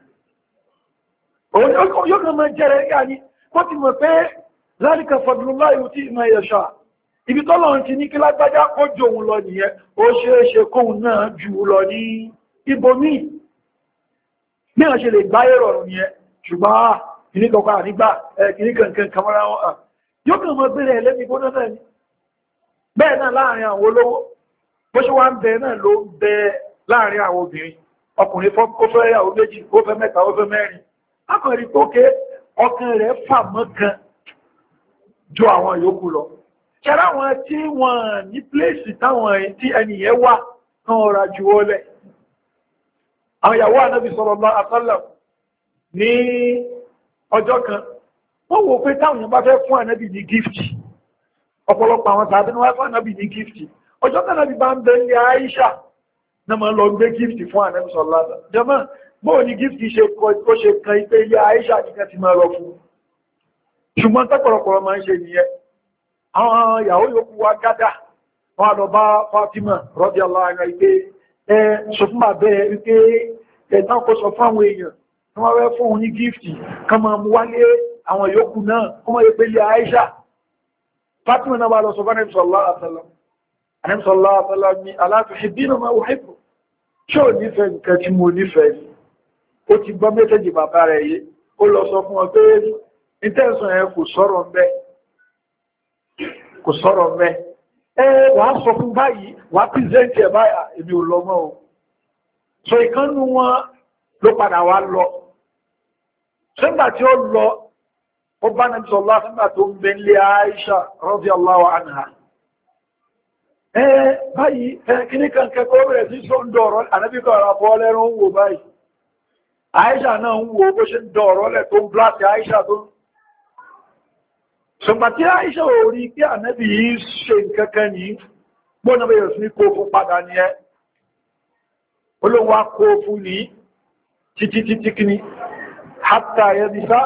òun yóò kàn máa jẹ́rẹ̀ yá ni kó ti mọ̀ pé zalika fadlullahi yu'tihi man yasha ibi tọ́lọ́run ti ní kí lágbájá kó jù òun lọ nìyẹn ó ṣeéṣe kóhun náà jù lọ ní ibòmíì bí wọ́n ṣe lè gbáyé rọrùn nìyẹn ṣùgbọ́n kìní kankan ànígbà kìní kankan kamara wọn yóò kàn mọ́ bẹ̀rẹ̀ ẹlẹ́mì gbóná náà ni bẹ́ẹ̀ náà láàrin àwọn olówó bó ṣe wá ń bẹ náà ló ń bẹ láàrin àwọn obìnrin ọkùnrin ó fẹ́ yàwó méjì ó fẹ́ mẹ́ta ó fẹ́ mẹ́rin akọ̀rin tó ké ọkàn rẹ̀ fà mọ́ kan ju àwọn yòókù lọ ṣẹ́rá wọn tí wọ́n ní pléèsì táwọn tí ẹnìyẹn wà kan ọ̀rà jù ó lẹ̀ àwọn ìyàwó ànábì sallallahu alaihi wasallam ní ọjọ́ kan wọ́n wò pé táwọn èèyàn bá fẹ́ fún ànábì ní gift ọ̀pọ̀lọpọ̀ àwọn tàbí ní wọ́n fún ànábì ní gift ọjọ́ kan ànábì bá ń bẹ ní Aisha náà máa lọ gbé gift fún ànábì sallallahu alaihi wasallam jẹ́mọ́ bóò ní gift ṣe kó ṣe kan ipé ilé Aisha nìkan ti máa lọ fún ṣùgbọ́n tọ́pọ̀lọpọ̀ máa ń ṣe nìyẹn àwọn ìyàwó yòókù wá gádà wọ́n lọ bá Fatima radiyallahu anha ipé ẹ sọ fún bàbẹ́ wípé ẹ̀tàn kó sọ fún àwọn èèyàn tí wọ́n rẹ́ fún òun ní gífìtì kan máa mú wálé àwọn yòókù náà kó mọ́ yẹ pé ilé Aisha Fatima náà bá lọ sọ fún Ànábì sallallahu alaihi wasallam Ànábì sallallahu alaihi wasallam ní ala tuhibbina ma uhibbu ṣé ò nífẹ̀ẹ́ nǹkan tí mo nífẹ̀ẹ́ ni ó ti gbọ́ mẹ́sẹ̀jì bàbá rẹ̀ yé ó lọ sọ fún ọ pé ìtẹ́sùn ẹ̀ kò sọ̀rọ̀ mbẹ́ kò sọ̀rọ̀ mbẹ́ ẹ wàá sọ fún báyìí wàá pírísẹ́ǹtì ẹ̀ báyà èmi ò lọ mọ́ o sọ ìkànnù wọn ló padà wá lọ sẹ́gbà tí ó lọ ó bá Nàbí sallallahu alaihi wasallam tó ń bẹ nílé Aisha radiyallahu anha ẹ báyìí ẹ kíní kan kẹ́kọ̀ọ́ bẹ̀rẹ̀ sí sọ ń dọ̀rọ̀ Ànábì kan ara bọ́ lẹ́rọ ń wò báyìí Aisha náà ń wo bó ṣe ń dọ̀rọ̀ lẹ̀ tó ń blásì Aisha tó ṣùgbọ́n tí Aisha ò rí pé Ànábì yìí ṣe nǹkankan yìí gbọ́nà bẹ̀rẹ̀ sí kó fún padà ní ẹ olóhun wá kó fún ní títí títí kíní hátà yẹ́bísá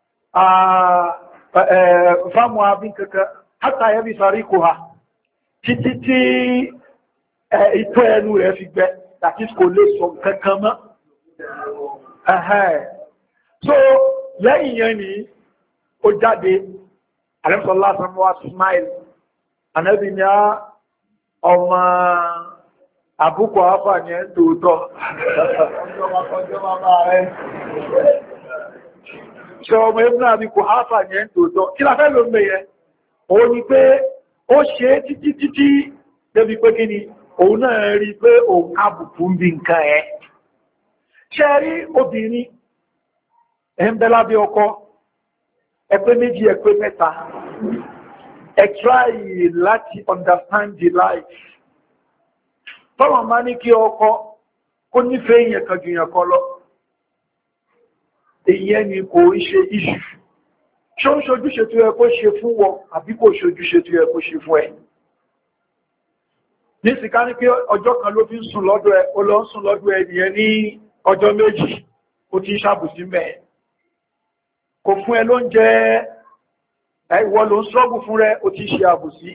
fámù abin kankan hátà yẹ́bísá rí kò ha títí tí ìtọ́ ẹnu rẹ̀ fi gbẹ tàbí kò lè sọ kankan mọ́ so lẹ́yìn yẹn ni ó jáde alẹ́sọ̀lá sọmọ́wá smile Ànábì ní ọmọ àbúkọ̀ afà ní ẹ́ tòótọ́ ṣe ọmọ ẹgbùn àbíkọ̀ afà ní ẹ́ tòótọ́ kí la fẹ́ ló mẹ́yẹ òun ni pé ó ṣe títí títí débi pé kí ni òun náà rí pé òun àbùkù ń bí nǹkan ẹ̀ ṣe rí obìnrin ẹ̀ ń bẹ lábẹ́ ọkọ ẹgbẹ́ méjì ẹgbẹ́ mẹ́ta ẹ try láti understand the life tọ́wọ̀n máa ní kí ọkọ kó nífẹ̀ẹ́ èèyàn kan jù yàn kan lọ èyí ni kò ń ṣe iṣu ṣó ń ṣojúṣe tó yẹ kó ṣe fún wọn àbí kò ṣojúṣe tó yẹ kó ṣe fún ẹ ní sìká ní pé ọjọ́ kan ló fi ń sùn lọ́dọ̀ ẹ ó lọ ń sùn lọ́dọ̀ ẹ nìyẹn ní ọjọ́ méjì ó ti ń ṣàbùsí mẹ́ẹ̀ kò fún ẹ ló ń jẹ ìwọ ló ń ṣọ́gù fún rẹ ó ti ṣe àbùsí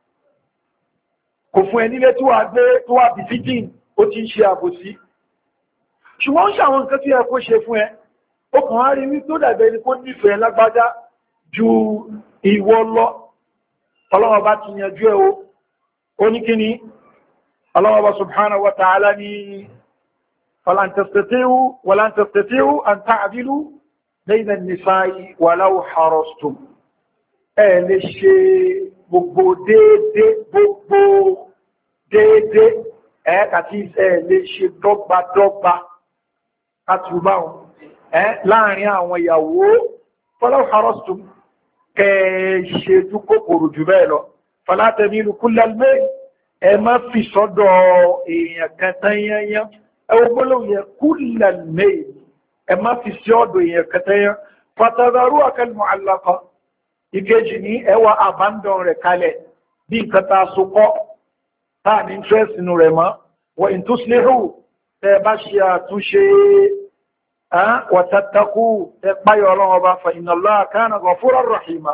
kò fún ẹ nílé tó wà gbé tó wà bí fídín ó ti ṣe àbùsí ṣùgbọ́n ń ṣàwọn nǹkan tí ẹ kó ṣe fún ẹ ó kàn á rí wí tó dàbẹ̀ ní kó nífẹ̀ẹ́ lágbájá ju ìwọ lọ ọlọ́wọ́ bá ti yanjú ẹ o ó ní kíni ọlọ́wọ́ bá subhanahu wa ta'ala ní falan tastati'u walan tastati'u an ta'dilu bayna an-nisa'i walau harastum ẹ lè ṣe gbogbo déédé gbogbo déédé ẹ kàtí ẹ lè ṣe dọ́gbadọ́gba kàtùbá ẹ láàrin àwọn ìyàwó walau harastum kẹ ṣe tú kòkòrò jù bẹ́ẹ̀ lọ fala tamilu kullal mayl ẹ má fi sọ́dọ̀ èèyàn kan tán yányán ẹ wo gbólóhùn yẹn kullal mayl ẹ má fi sí ọ̀dọ̀ èèyàn kan tán yán fatadharuha kal mu'allaqa ìkejì ní ẹwà abandon rẹ̀ kalẹ̀ bí nǹkan ta so kọ́ táà ní interest inú rẹ̀ mọ́ wa in tuslihu tẹ bá ṣe àtúnṣe wa tattaqu tẹ páyọ̀ ọlọ́wọ́ bá fa inna Allaha kana ghafuran rahima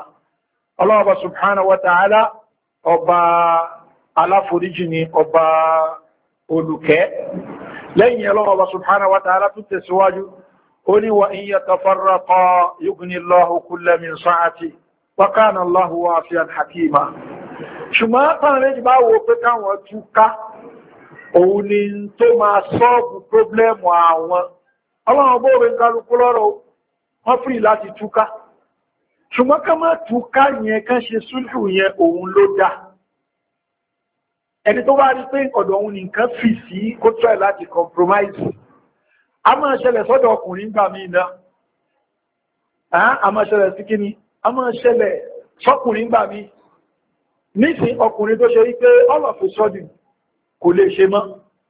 ọlọ́wọ́ bá subhanahu wa ta'ala ọba aláforíjì ni ọba olùkẹ́ lẹ́yìn Allah subhanahu wa ta'ala tún tẹ̀síwájú ó ní wa in yatafarraqa yughni Allahu kullam min sa'ati wa kana Allahu wasi'an hakima. Ṣùgbọ́n táwọn méjì bá wo pé káwọn túká òun ni tó máa sọ́ọ̀bù pọ́blẹ́mù àwọn ọlọ́run bóòrè ń kálukú lọ́rọ̀ wọ́n fìrì láti túká ṣùgbọ́n ká má túká yẹn kán ṣe súlù yẹn òun ló dá ẹni tó bá rí pé ọ̀dọ̀ òun nìkan fi sí kó try láti compromise a máa ṣẹlẹ̀ sọ́dọ̀ ọkùnrin gbà mí náà a máa ṣẹlẹ̀ sí kíní a máa ṣẹlẹ̀ sọ́kùnrin gbà mí nísìn ọkùnrin tó ṣe rí pé all of a sudden kò lè ṣe mọ́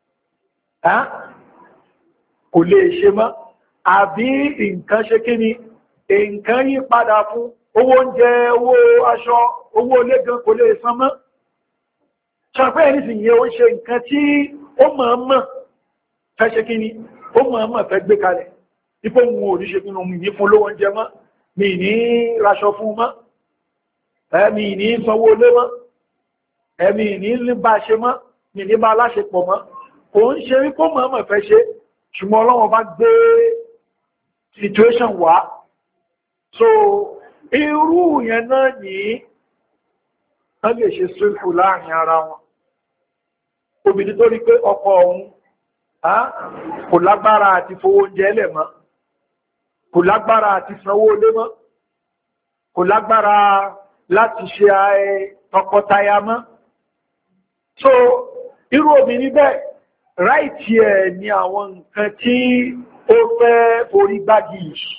kò lè ṣe mọ́ àbí nǹkan ṣe kí ni nǹkan yí padà fún owó oúnjẹ owó aṣọ owó ológun kò lè san mọ́ ṣàpẹ́ ẹni sì yẹ ó ṣe nǹkan tí ó mọ̀ọ́mọ̀ fẹ́ ṣe kí ni ó mọ̀ọ́mọ̀ fẹ́ gbé kalẹ̀ ipò mú ò ní ṣe kínú mi ní fún lówó oúnjẹ mọ́ mi ní raṣọ fún mọ́ ẹ̀mí ní sanwó lé mọ́ ẹ̀mí ní bá ṣe mọ́ mi ní bá aláṣepọ̀ mọ́ kò ń ṣe wípé mọ̀ọ́mọ̀ fẹ́ ṣe ṣùgbọ́n Ọlọ́run bá gbé situation wá so irú yẹn náà ní wọ́n lè ṣe sulhu láàrin ara wọn obìnrin tó rí pé ọkọ òun kò lágbára àti fowó oúnjẹ lẹ̀ mọ́ kò lágbára àti sanwó lé mọ́ kò lágbára láti ṣe tọkọtaya mọ́ so irú obìnrin bẹ́ẹ̀ ráìtì ẹ̀ ní àwọn nǹkan tí ó fẹ́ orí gbági yìí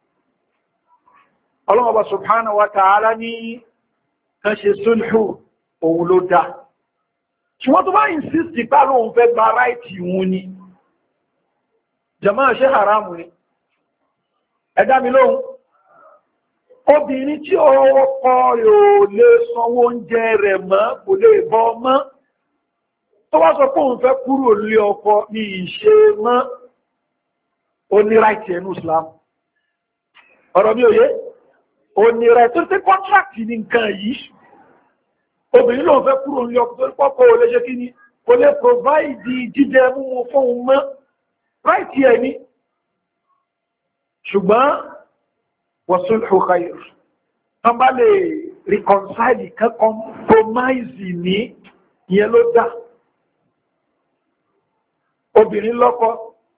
Allah Ọba subhanahu wa ta'ala ní kan ṣe sulhu òun ló dá ṣùgbọ́n tó bá insist pá lóun fẹ́ gba ráìtì wọn ni jàmáà ṣe haramu ni ẹ̀dá mi lóhun obìnrin tí ọkọ yóò lè sanwó oúnjẹ rẹ̀ mọ́ kò lè bọ́ mọ́ tó wá sọ pé òun fẹ́ kúrò lé ọkọ ní ìṣe mọ́ ó ní ráìtì ẹnu Islam ọ̀rọ̀ mi ò yé ó ní ráìtì tó tẹ́ kọ́ntrákì ní nǹkan yìí obìnrin lóun fẹ́ kúrò lé ọkọ tó ní pọ́pọ́ ò lè ṣe kí ni kò lè provide jíjẹ múmu fóun mọ́ ráìtì ẹ̀ ní ṣùgbọ́n wasulhu khair tán bá lè reconcile kan compromise ní ìyẹn ló dá obìnrin lọ́kọ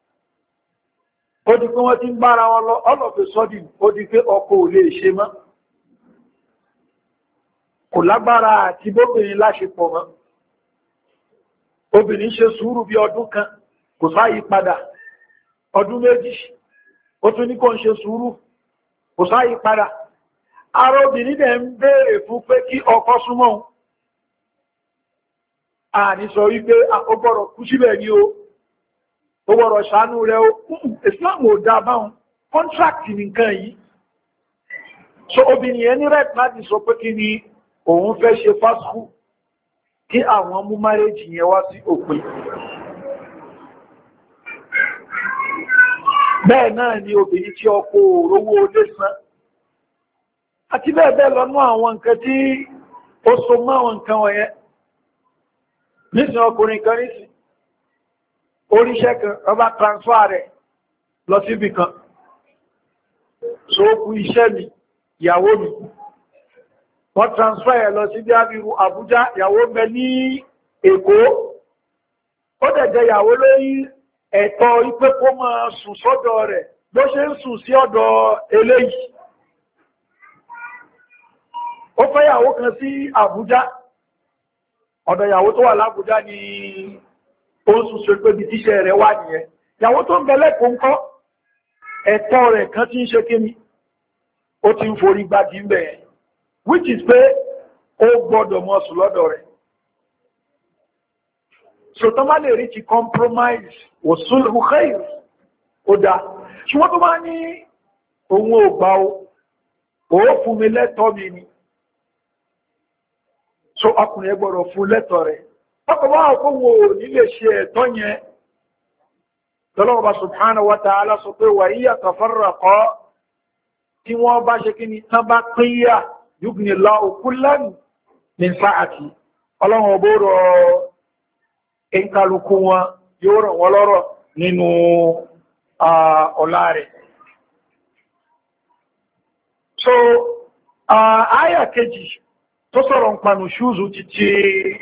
ó di pé wọ́n ti ń bára wọn lọ all of a sudden ó di pé ọkọ ò lè ṣe mọ́ kò lágbára àti bóbìnrin láṣepọ̀ mọ́ obìnrin ṣe sùúrù bí ọdún kan kò sáyí padà ọdún méjì ó tún ní kó ń ṣe sùúrù kò sáyí padà ara obìnrin dẹ̀ ń béèrè fún pé kí ọkọ súnmọ́ a ní sọ wípé ó gbọ́dọ̀ kú síbẹ̀ ní o ó gbọ́dọ̀ ṣàánú rẹ̀ o Islam ò dá báhùn contract nìkan yìí so obìnrin yẹn ní right láti sọ pé kí ni òun fẹ́ ṣe fásitì kí àwọn mú marriage yẹn wá sí òpin bẹ́ẹ̀ náà ni obìnrin tí ọkọ òrówó lé san àti bẹ́ẹ̀ bẹ́ẹ̀ lọ́nà àwọn nǹkan tí ó so mọ́ àwọn nǹkan wọ̀nyẹn nísìn ọkùnrin kan nísìn oríṣẹ́ kan ọba transfer rẹ̀ lọ síbì kan so ó kú iṣẹ́ mi ìyàwó mi wọ́n transfer ẹ̀ lọ sí bí abiru Àbújá ìyàwó bẹ ní Èkó ó dẹ̀jẹ̀ ìyàwó lórí ẹ̀tọ́ ipé kó máa sùn sọ́dọ̀ rẹ̀ bó ṣe ń sùn sí ọ̀dọ̀ eléyìí ó fẹ́ ìyàwó kan sí Àbújá ọ̀dọ̀ ìyàwó tó wà l'Àbújá ni ó ń sùn sí pé bí tíṣẹ́ rẹ̀ wà nìyẹn ìyàwó tó ń bẹ lẹ́kọ̀ọ́ ńkọ́ ẹ̀tọ́ rẹ̀ kan tí ń ṣe kíni ó ti ń forí gbági ń bẹ̀ which is pé ó gbọ́dọ̀ mọ́ sùn lọ́dọ̀ rẹ̀ so tó má lè rí ti compromise wò sulhu khair ó dá ṣùgbọ́n tó bá ní ohun ò gbá ó fún mi lẹ́tọ́ mi ni so ọkùnrin gbọ́dọ̀ fún lẹ́tọ̀ rẹ̀ ọkọ̀ wá ọkọ̀ wo nílé ṣe ẹ̀tọ́ yẹn lọ́lọ́wọ́ bá subhanahu wa ta'ala sọ pé wà íyà tafarraqa tí wọ́n bá ṣe kí ni tán bá pínyà yughnillahu kullan min sa'ati ọlọ́run ọbọ̀rọ̀ ìkàlùkù wọn yóò ràn wọ́n lọ́rọ̀ nínú ọlá rẹ̀. So àyà kejì tó sọ̀rọ̀ ń panu ṣúùzù títí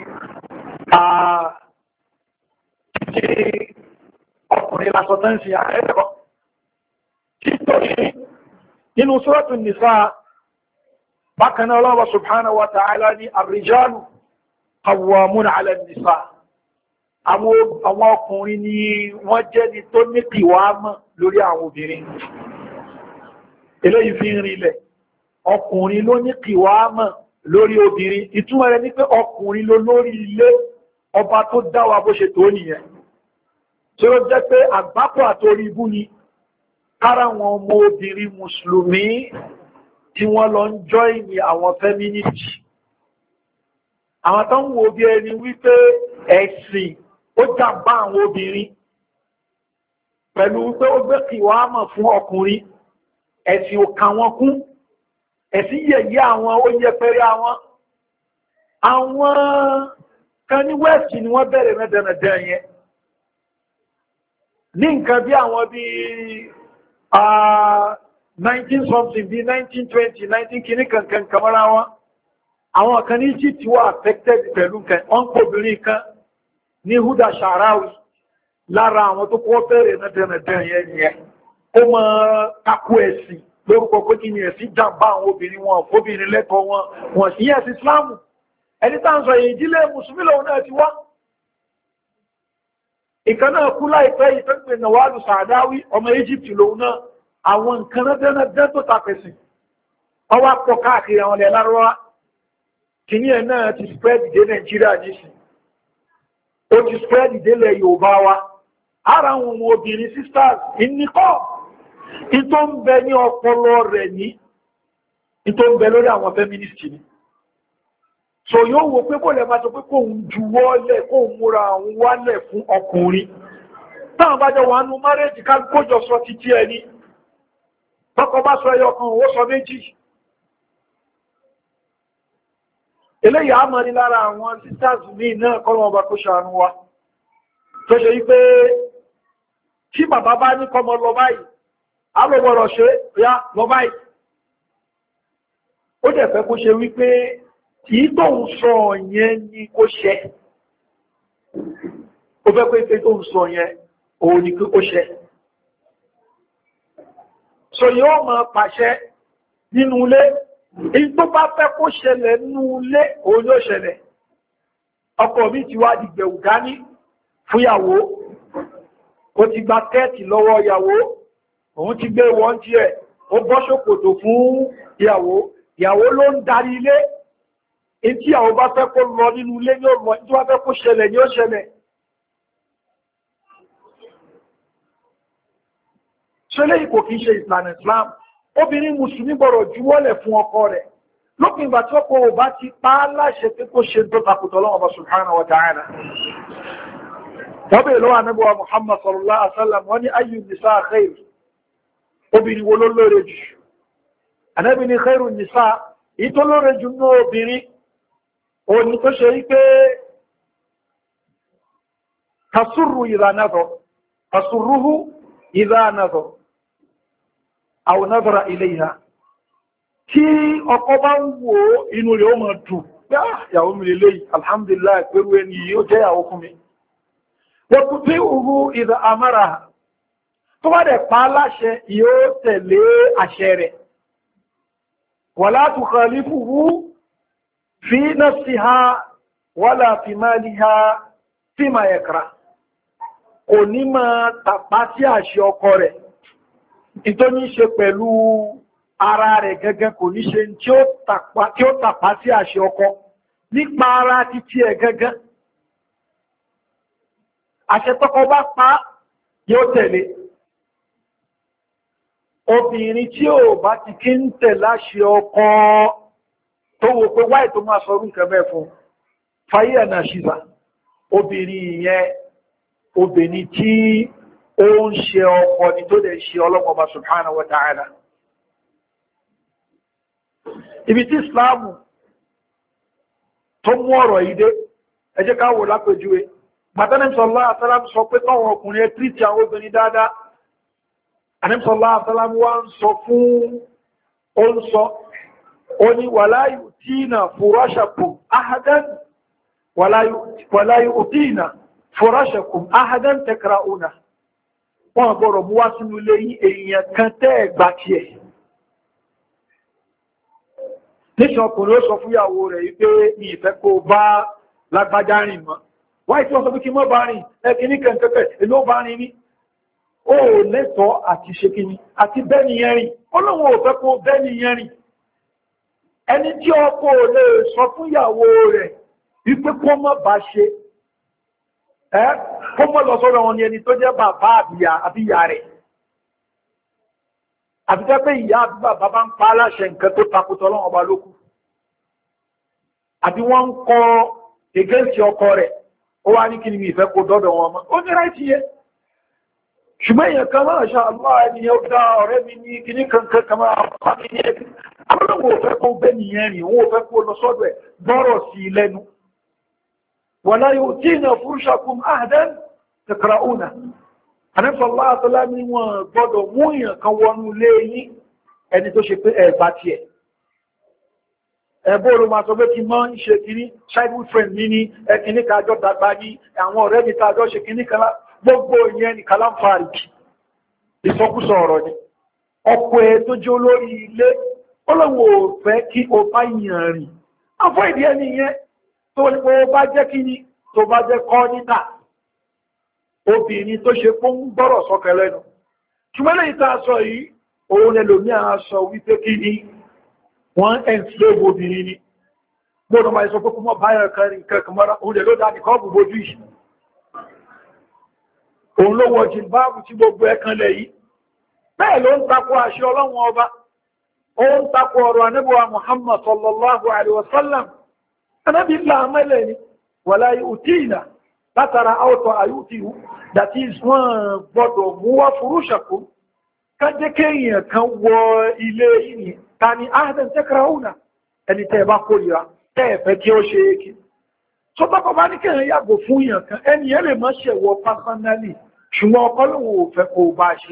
títí ọkùnrin lásọ̀tẹ́nsì àẹ́kọ́ títọ̀rí nínú Suratu Nisa. Bákan náà Allah subhanahu wa ta'ala ní ar-rijalu qawwamuna 'ala an-nisa. Àwọn ọkùnrin ni wọ́n jẹ́ ni tó ní kìwàmọ̀ lórí àwọn obìnrin. Eléyìí fi ń rinlẹ̀, ọkùnrin ló ní kìwàmọ̀ lórí obìnrin. Ìtumọ̀ rẹ̀ ní pé ọkùnrin ló lórí ilé, ọba tó dá wa bó ṣe tó nìyẹn. Tí ó jẹ́ pé àgbákò àtorí ibú ni kára wọn ọmọ obìnrin mùsùlùmí tí wọ́n lọ ń jọ́ìnì àwọn feminist. Àwọn tó ń wo bí ẹni wípé ẹ̀sìn ó jàmbá àwọn obìnrin pẹ̀lú wípé ó gbé kìwàmọ̀ fún ọkùnrin, ẹ̀sìn ò kà wọ́n kún, ẹ̀sìn yẹ̀yẹ́ àwọn ó yẹpẹrẹ àwọn. Àwọn kan ní west ni wọ́n bẹ̀rẹ̀ mẹ́dẹ̀mẹ́dẹ̀ yẹn ní nǹkan bí àwọn bí nineteen something bí nineteen twenty nineteen kìíní kankan kamara wọn. Àwọn kan ní Egypt wà affected pẹ̀lú kan wọ́n kò obìnrin kan ní Huda Sha'rawi lára àwọn tó kọ́ bẹ̀rẹ̀ mẹ́dẹ̀mẹ́dẹ̀ yẹn yẹn ó mọ takú ẹ̀sìn lórúkọ pé kí ni ẹ̀sìn jàmbá àwọn obìnrin wọn fóbìnrin lẹ́kọ̀ọ́ wọn wọ́n sí ẹ̀sìn Islamu. Ẹni tá ń sọ èyí ìdílé mùsùlùmí lòun náà ti wá. Ìkan náà kú láìpẹ́ ìtọ́gbẹ̀ Nawalu Sa'adawi ọmọ Egypt lòun náà. Àwọn nǹkan náà tó tapẹ̀sìn wọ́n wá pọ̀ káàkiri àwọn ilẹ̀ lárọ́wá. Kìíní ẹ̀ náà ti spread dé Nàìjíríà nísìn, ó ti spread délẹ̀ Yorùbá wa. Ara àwọn ọmọ obìnrin sisters ìníkọ́ ìtò ń bẹ ní ọpọlọ rẹ̀ ní ìtò ń bẹ lórí àwọn feminist ni. So yóò wo pé kó lẹ máa sọ pé kó ń juwọ́lẹ̀ kó ń múra àwọn wálẹ̀ fún ọkùnrin. Táwọn bá jẹ́ wà nú márẹ́jì ká kójọ sọ títí ẹni. Tọ́kọ bá sọ ẹyọ kan, ó sọ méjì. Eléyìí á mọ́ ní lára àwọn sisters ní náà kọ́lọ̀ ọba kó ṣàánú wa. Tó ṣe wípé tí bàbá bá ní kọmọ lọ báyìí, á lọ gbọ́dọ̀ ṣe yá lọ báyìí. Ó dẹ̀ fẹ́ kó ṣe wípé tí tó ń sọ yẹn ni kó ṣẹ. Ó fẹ́ pé tó ń sọ yẹn òun ni kó ṣẹ. So yóò máa pàṣẹ nínú ilé, èyí tó bá fẹ́ kó ṣẹlẹ̀ nínú ilé òun yóò ṣẹlẹ̀. Ọkọ mi ti wá di gbẹ̀wù dání fúyàwó, ó ti gba kẹ́ẹ̀tì lọ́wọ́ ìyàwó, òun ti gbé wọ́n tí ẹ̀, ó bọ́ ṣòkòtò fún ìyàwó, ìyàwó ló ń darí ilé, èyí tí ìyàwó bá fẹ́ kó lọ nínú ilé ní ọmọ, tí wá fẹ́ kó ṣẹlẹ̀ ní ó ṣẹlẹ̀. Ṣẹlẹ̀ ìkò kìí ṣe ìlànà Islam. Obìnrin Mùsùlùmí gbọ́dọ̀ juwọ́lẹ̀ fún ọkọ rẹ̀. Lópin ìgbà tí ọkọ ò bá ti pa á láṣẹ pé kó ṣe tó takùtọ̀ Ọlọ́run Ọba subhanahu wa ta'ala. Wọ́n bèèrè lọ́wọ́ Ànábì wa Muhammad sallallahu alaihi wasallam wọ́n ní ayyu nisa khair. Obìnrin wo ló lóore jù? Ànábì ní khairu nisa, èyí tó lóore jù ní obìnrin, òní tó ṣe wípé tasurru idha nadhar, tasurruhu idha nadhar. Aw nadhara ilayha. Tí ọkọ bá ń wo inú rẹ̀ ó máa dùn, yá ìyàwó mi lélẹ́yìí, alhamdulillah, pẹ̀lú ẹni yìí ó jẹ́ ìyàwó fún mi. Wa tuti'uhu idha amaraha. Tó bá dẹ̀ pa láṣẹ yóò tẹ̀lé àṣẹ rẹ̀. Wala tukhalifuhu fi nafsiha wala fi maliha fima yakrah. Kò ní máa tàpá sí àṣẹ ọkọ rẹ̀. Ìtò ní ṣe pẹ̀lú ara rẹ̀ gẹ́gẹ́ kò ní ṣe tí ó tàpá sí àṣẹ ọkọ nípa ara títí ẹ̀ gẹ́gẹ́. Àṣẹ tọ́kọ bá pa yóò tẹ̀lé. Obìnrin tí ò bá ti kí ń tẹ̀ láṣẹ ọkọ tó wo pé wáì tó máa sọrú nǹkan bẹ́ẹ̀ fún fàyí ẹ̀nà ṣìbà. Obìnrin yẹn, obìnrin tí ó ń ṣe ọkọ ni tó dẹ̀ ṣe Ọlọ́hun Ọba subhanahu wa ta'ala. Ibi tí Islamu tó mú ọ̀rọ̀ yìí dé, ẹ jẹ́ ká wò lápèjúwe Ànábì sallallahu alaihi wasallam sọ pé káwọn ọkùnrin ẹ tírìtì àwọn obìnrin dáadáa. Ànábì sallallahu alaihi wasallam wá ń sọ fún ó ń sọ ó ní wala yu'tina furashakum ahadan wala yu'tina furashakum ahadan takra'una. Wọ́n gbọ́dọ̀ mú wá sínú ilé yín èèyàn kan tẹ́ ẹ̀gbà tiẹ̀. Níṣẹ́ ọkùnrin ó sọ fún ìyàwó rẹ̀ wípé ní ìfẹ́ kó bá lágbájá rìn mọ́. Wáyé tí wọ́n sọ pé kí mọ́ bá rìn ẹkì ní kẹ̀kẹ́kẹ́ èlò ó bá rìn ní. Ó lẹ́tọ̀ọ́ àti ṣe kíní àti bẹ́ni yẹn rìn. Ọlọ́run ò fẹ́ kó bẹ́ni yẹn rìn. Ẹni tí ọkọ lè sọ fún ìyàwó rẹ̀ wípé kó mọ́ bá ṣe. Ẹ́ kó mọ́ lọ sọ́dọ̀ wọn ni ẹni tó jẹ́ bàbá àbíyà rẹ̀. Àti jẹ́ pé ìyá àbí bàbá bá ń pa aláṣẹ nǹkan tó takùtọ̀ Ọlọ́run ọba lókù. Àbí wọ́n ń kọ́ against ọkọ rẹ̀, ó wá ní kí ni ìfẹ́ kó dọ́dọ̀ wọn mọ́. Ó ní ráìtì yẹ. Ṣùgbọ́n èèyàn kan máa ṣe àlọ́ ẹni ó dá ọ̀rẹ́ mi ní kíní kankan kan máa pa mí ní ẹbí. Àwọn ọmọ òfẹ́ kó bẹ́ nìyẹn rìn, òun òfẹ́ kó lọ sọ́dọ̀ ẹ̀ gbọ́rọ̀ sí i lẹ́nu. Wala yu'tina furushakum ahadan takra'una. Ànábì sallallahu alaihi wasallam ní wọn gbọ́dọ̀ mú èèyàn kan wọnú ilé yín ẹni tó ṣe pé ẹ̀bá tiẹ̀. Ẹ̀bọ́ olùmọ̀ sọ pé kí mọ́ ń ṣe kìíní childhood friend mi ní ẹkìní kájọ́ dàgbà ní àwọn ọ̀rẹ́ mi tàjọ́ ṣe kìíní kan gbogbo ìyẹn ní kàlámfààrí ìsọkúsọ ọ̀rọ̀ ni. Ọkọ ẹ tó jẹ́ olórí ilé Ọlọ́run ò fẹ́ kí o bá yàn rìn. Afọ́ ìdí ẹni yẹn tó ní o bá jẹ́ kí ni tó bá jẹ́ kọ́ níta obìnrin tó ṣe fún gbọ́rọ̀ sọ́kẹ lẹ́nu. Ṣùgbọ́n lẹ́yìn tá a sọ yìí òun ẹlòmí a sọ wípé kí ni wọ́n enslave obìnrin ni. Gbọ́dọ̀ máa sọ pé kó mọ́ báyọ̀ kan rí nǹkan kan mọ́ra òun lè ló dá nìkan bù bójú yìí. Òun ló wọ jìlbáàbù tí gbogbo ẹ̀ kan lẹ̀ yìí. Bẹ́ẹ̀ ló ń takò àṣẹ Ọlọ́run ọba. Ó ń takò ọ̀rọ̀ Ànábì wa Muhammad sallallahu alaihi wasallam. Ànábì ńlá amẹ́lẹ̀ ni wala yu'tina látara àwọ̀tọ̀ àyútìwú that is wọ́n gbọ́dọ̀ mú wá furushakum ká jẹ́ kéèyàn kan wọ ilé yìí ta ni ahadan takra'una ẹni tẹ́ bá kórìíra tẹ́ ẹ̀fẹ́ kí ó ṣe é kí. Tó bá bá ní kéèyàn yàgò fún èèyàn kan ẹni yẹn lè má ṣẹ̀wọ̀ personally ṣùgbọ́n ọkọ lòun ò fẹ́ kó bá ṣe.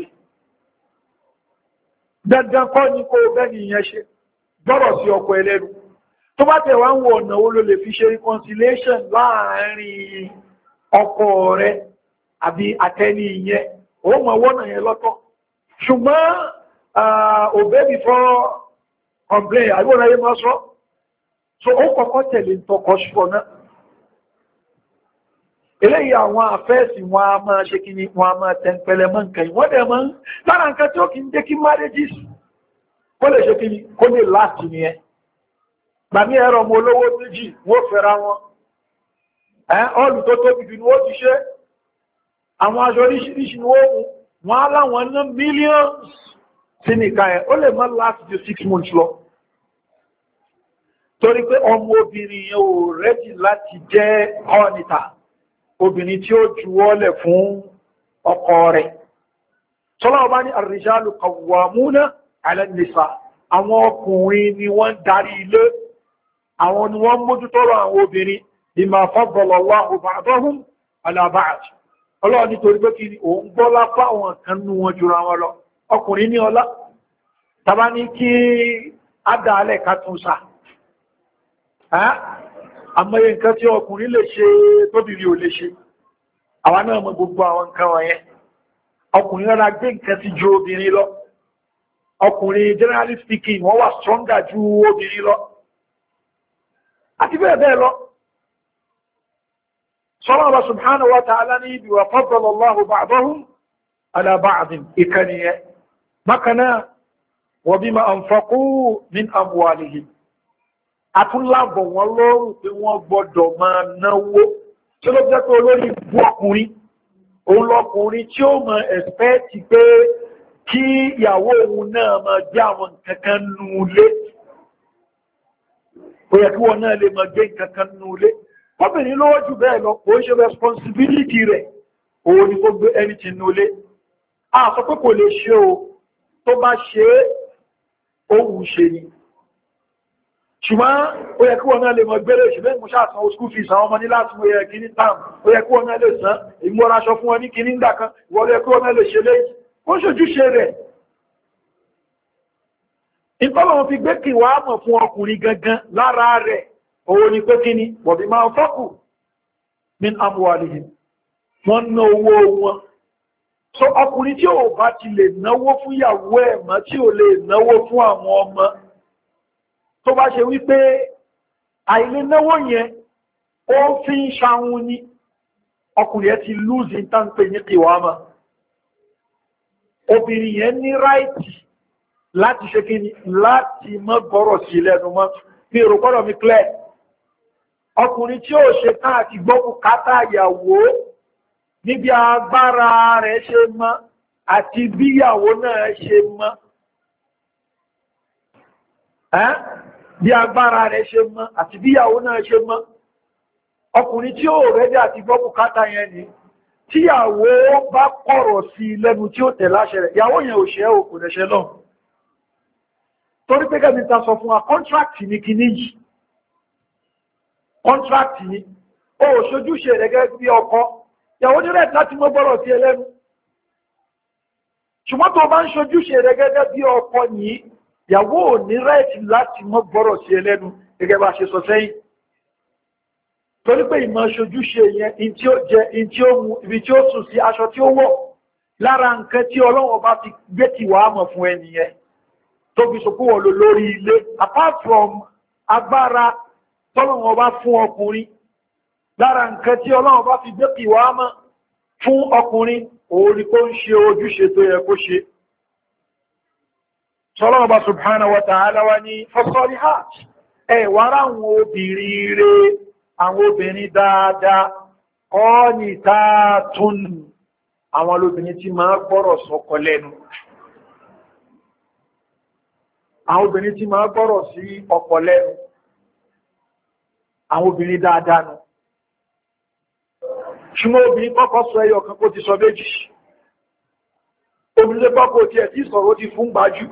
Dandan kọ́ ni kó bẹ́ni ìyẹn ṣe gbọ́rọ̀ sí ọkọ ẹlẹ́nu. Tó bá tẹ̀ wá ń wọ ọ̀nà wo ló lè fi ṣe reconciliation láàárín ọkọ rẹ̀ àbí àtẹni ìyẹn ó mọ̀ wọ́nà yẹn lọ́tọ̀. Ṣùgbọ́n obey before complain àríwọ̀n ayé máa sọ. So ó kọ́kọ́ tẹ̀lé tọkọ ṣùgbọ́n náà. Eléyìí àwọn àfẹ́ẹ̀sì wọn a máa ṣe kí ni wọn a máa tẹ̀pẹ̀lẹ̀ mọ́ nǹkan yìí. Wọ́n dẹ̀ máa ń lára nǹkan tí ó kì í jẹ́ kí marriages kó lè ṣe kí ni kó lè last nìyẹn. Gbàmí ẹ̀rọ ọmọ olówó méjì wọ́n fẹ́ra wọn. Ọ́ọ̀lù tó tóbi jù ni wọ́n ti ṣe. Àwọn aṣọ oríṣiríṣi ni wọ́n mú. Wọ́n á láwọn ná millions sí nìkan ẹ̀. Ó lè má last ju six months lọ. Torí pé ọmọ obìnrin yẹn ò rẹ́dì láti jẹ́ ọ́nìta. Obìnrin tí ó juwọ́lẹ̀ fún ọkọ rẹ̀. Sọ́lá ọba ní ar-rijalu qawwamuna 'ala an-nisa. Àwọn ọkùnrin ni wọ́n darí ilé. Àwọn ni wọ́n mójútọ́rọ̀ àwọn obìnrin. Bima faddala Allahu ba'dahum 'ala ba'd. Ọlọ́run nítorí pé kí ni òun gbọ́lá fáwọn kan nú wọn jura wọn lọ. Ọkùnrin ní ọlá. Tàbá ní kí á dálẹ̀ ká tún sá. Àmọ́yé nǹkan tí ọkùnrin lè ṣe tóbìnrin ò lè ṣe. Àwa náà mọ̀ gbogbo àwọn nǹkan wọ̀nyẹn. Ọkùnrin rárá gbé nǹkan ti ju obìnrin lọ. Ọkùnrin generally speaking wọ́n wà stronger ju obìnrin lọ. Àti bẹ́ẹ̀ bẹ́ẹ̀ lọ. Sọ́lá Allah subhanahu wa ta'ala ní ibi wa faddala Allahu ba'dahum 'ala ba'din ìkànnìyẹ. Bákan náà, wa bima anfaqu min amwalihim. Àtúnlábọ̀ wọn lọ́rùn pé wọ́n gbọ́dọ̀ máa náwó. Tí ló jẹ́ pé olórí ìbú ọkùnrin, òun lọkùnrin tí ó mọ̀ ẹ̀spẹ́ẹ̀tì pé kí ìyàwó òun náà máa gbé àwọn nǹkankan nù lé. Ó yẹ kí wọ́n náà lè máa gbé nǹkankan nù lé. Obìnrin lówó jù bẹ́ẹ̀ lọ, kò ṣe responsibility rẹ̀, òun ni kó gbé anything nù lé. A sọ pé kò lè ṣe o, tó bá ṣe é, ó wù ṣe ni. ṣùgbọ́n ó yẹ kí wọ́n náà lè mọ̀ gbẹ́rẹ̀ ṣùgbọ́n mo ṣàtàn school fees àwọn ọmọ ní láti mọ̀ yẹ kí ní tam ó yẹ kí wọ́n náà lè san ìmúra aṣọ fún wọn ní kí ní ìgbà kan ìwọ́n yẹ kí wọ́n náà lè ṣe léyìí ó ṣojúṣe rẹ̀. ìtọ́lọ̀ fi gbé kí wàá mọ̀ fún ọkùnrin gangan lára rẹ̀ òun ni pé kí ni wọ̀bí máa fọ́kù min amwalihim wọ́n ná owó wọn. so ọkùnrin tí ò bá ti lè náwó fún ìyàwó ẹ̀ mọ́ tí ò lè náwó fún àwọn ọmọ tó bá ṣe wípé àìlè náwó yẹn ó fi ń ṣàwọn ní ọkùnrin ẹ ti lose in tán pé ní kìwàmà obìnrin yẹn ní ráìtì láti ṣe kí ni láti mọ́ gbọ́rọ̀ sí lẹ́nu mọ́ fi èrò gbọ́rọ̀ mi clear ọkùnrin tí ó ṣe tán àti gbọ́ bùkátà ìyàwó níbi agbára rẹ̀ ṣe mọ́ àti bí ìyàwó náà ṣe mọ́ bí agbára rẹ̀ ṣe mọ́ àti bí ìyàwó náà ṣe mọ́ ọkùnrin tí ó rẹ́dí àti gbọ́ bùkátà yẹn ni tíyàwó bá kọ̀rọ̀ sí lẹ́nu tí ó tẹ̀ láṣẹ rẹ̀ ìyàwó yẹn ò ṣe ò kò dẹ̀ṣẹ̀ lọ torí pé gẹ́gẹ́ ta sọ fún wa contract ní kíní yìí contract ní ó ṣojúṣe rẹ̀ gẹ́gẹ́ bí ọkọ ìyàwó ní rẹ̀ láti mọ́ gbọ́rọ̀ sí ẹlẹ́nu ṣùgbọ́n tó bá ń ṣojúṣe rẹ̀ gẹ́gẹ́ bí ọkọ ní ìyàwó ò ní rẹ̀ láti mọ́ gbọ́rọ̀ sí ẹlẹ́nu gẹ́gẹ́ bá ṣe sọ sẹ́yìn torí pé ìmọ̀ ṣojúṣe yẹn in tí ó jẹ in tí ó mu ibi tí ó sùn sí aṣọ tí ó wọ̀ lára nǹkan tí Ọlọ́run bá ti gbé ti wà mọ̀ fún ẹnìyẹn tó fi sọpọ̀ wọ̀ lórí ilé apart from agbára tọ́lọ́run bá fún ọkùnrin lára nǹkan tí Ọlọ́run bá fi gbé ti wà mọ̀ fún ọkùnrin òun ni kó ń ṣe ojúṣe tó yẹ kó ṣe Ọlọ́run bá subhanahu wa ta'ala wa ní fasalihat ẹ̀ wàrà àwọn obìnrin rẹ̀ àwọn obìnrin dáadáa ọ́nì tààtún àwọn olóbìnrin tí máa gbọ́rọ̀ sọ́kọ lẹ́nu àwọn obìnrin tí máa gbọ́rọ̀ sí ọkọ lẹ́nu àwọn obìnrin dáadáa nù ṣùgbọ́n obìnrin kọ́kọ́ sọ ẹyọ kan kó ti sọ méjì obìnrin kọ́kọ́ tí ẹ̀ tí sọ̀rọ̀ ti fún gbájú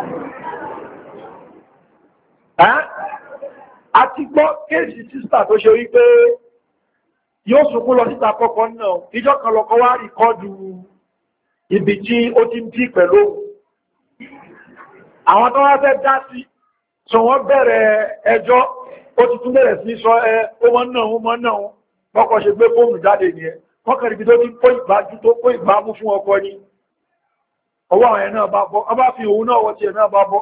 àti gbọ́ kéèsì sísà tó ṣe wípé yóò sunkún lọ síta kọ́kọ́ náà ìjọ kan lọ́kọ́ wá rìkọ́dù ibi tí ó ti ń bí pẹ̀lú àwọn tó wá fẹ́ dá sí sọ wọ́n bẹ̀rẹ̀ ẹjọ́ ó ti tún bẹ̀rẹ̀ sí sọ ẹ ó mọ́ náà ó mọ́ náà wọ́kọ̀ ṣe gbé fóònù jáde nìyẹn wọ́n kẹrì ibi tó ti kó ìgbájú tó kó ìgbámú fún ọkọ ní ọwọ́ àwọn ẹ̀ náà bá bọ́ ọ bá fi òun náà wọ́n ti ẹ̀ náà bá bọ́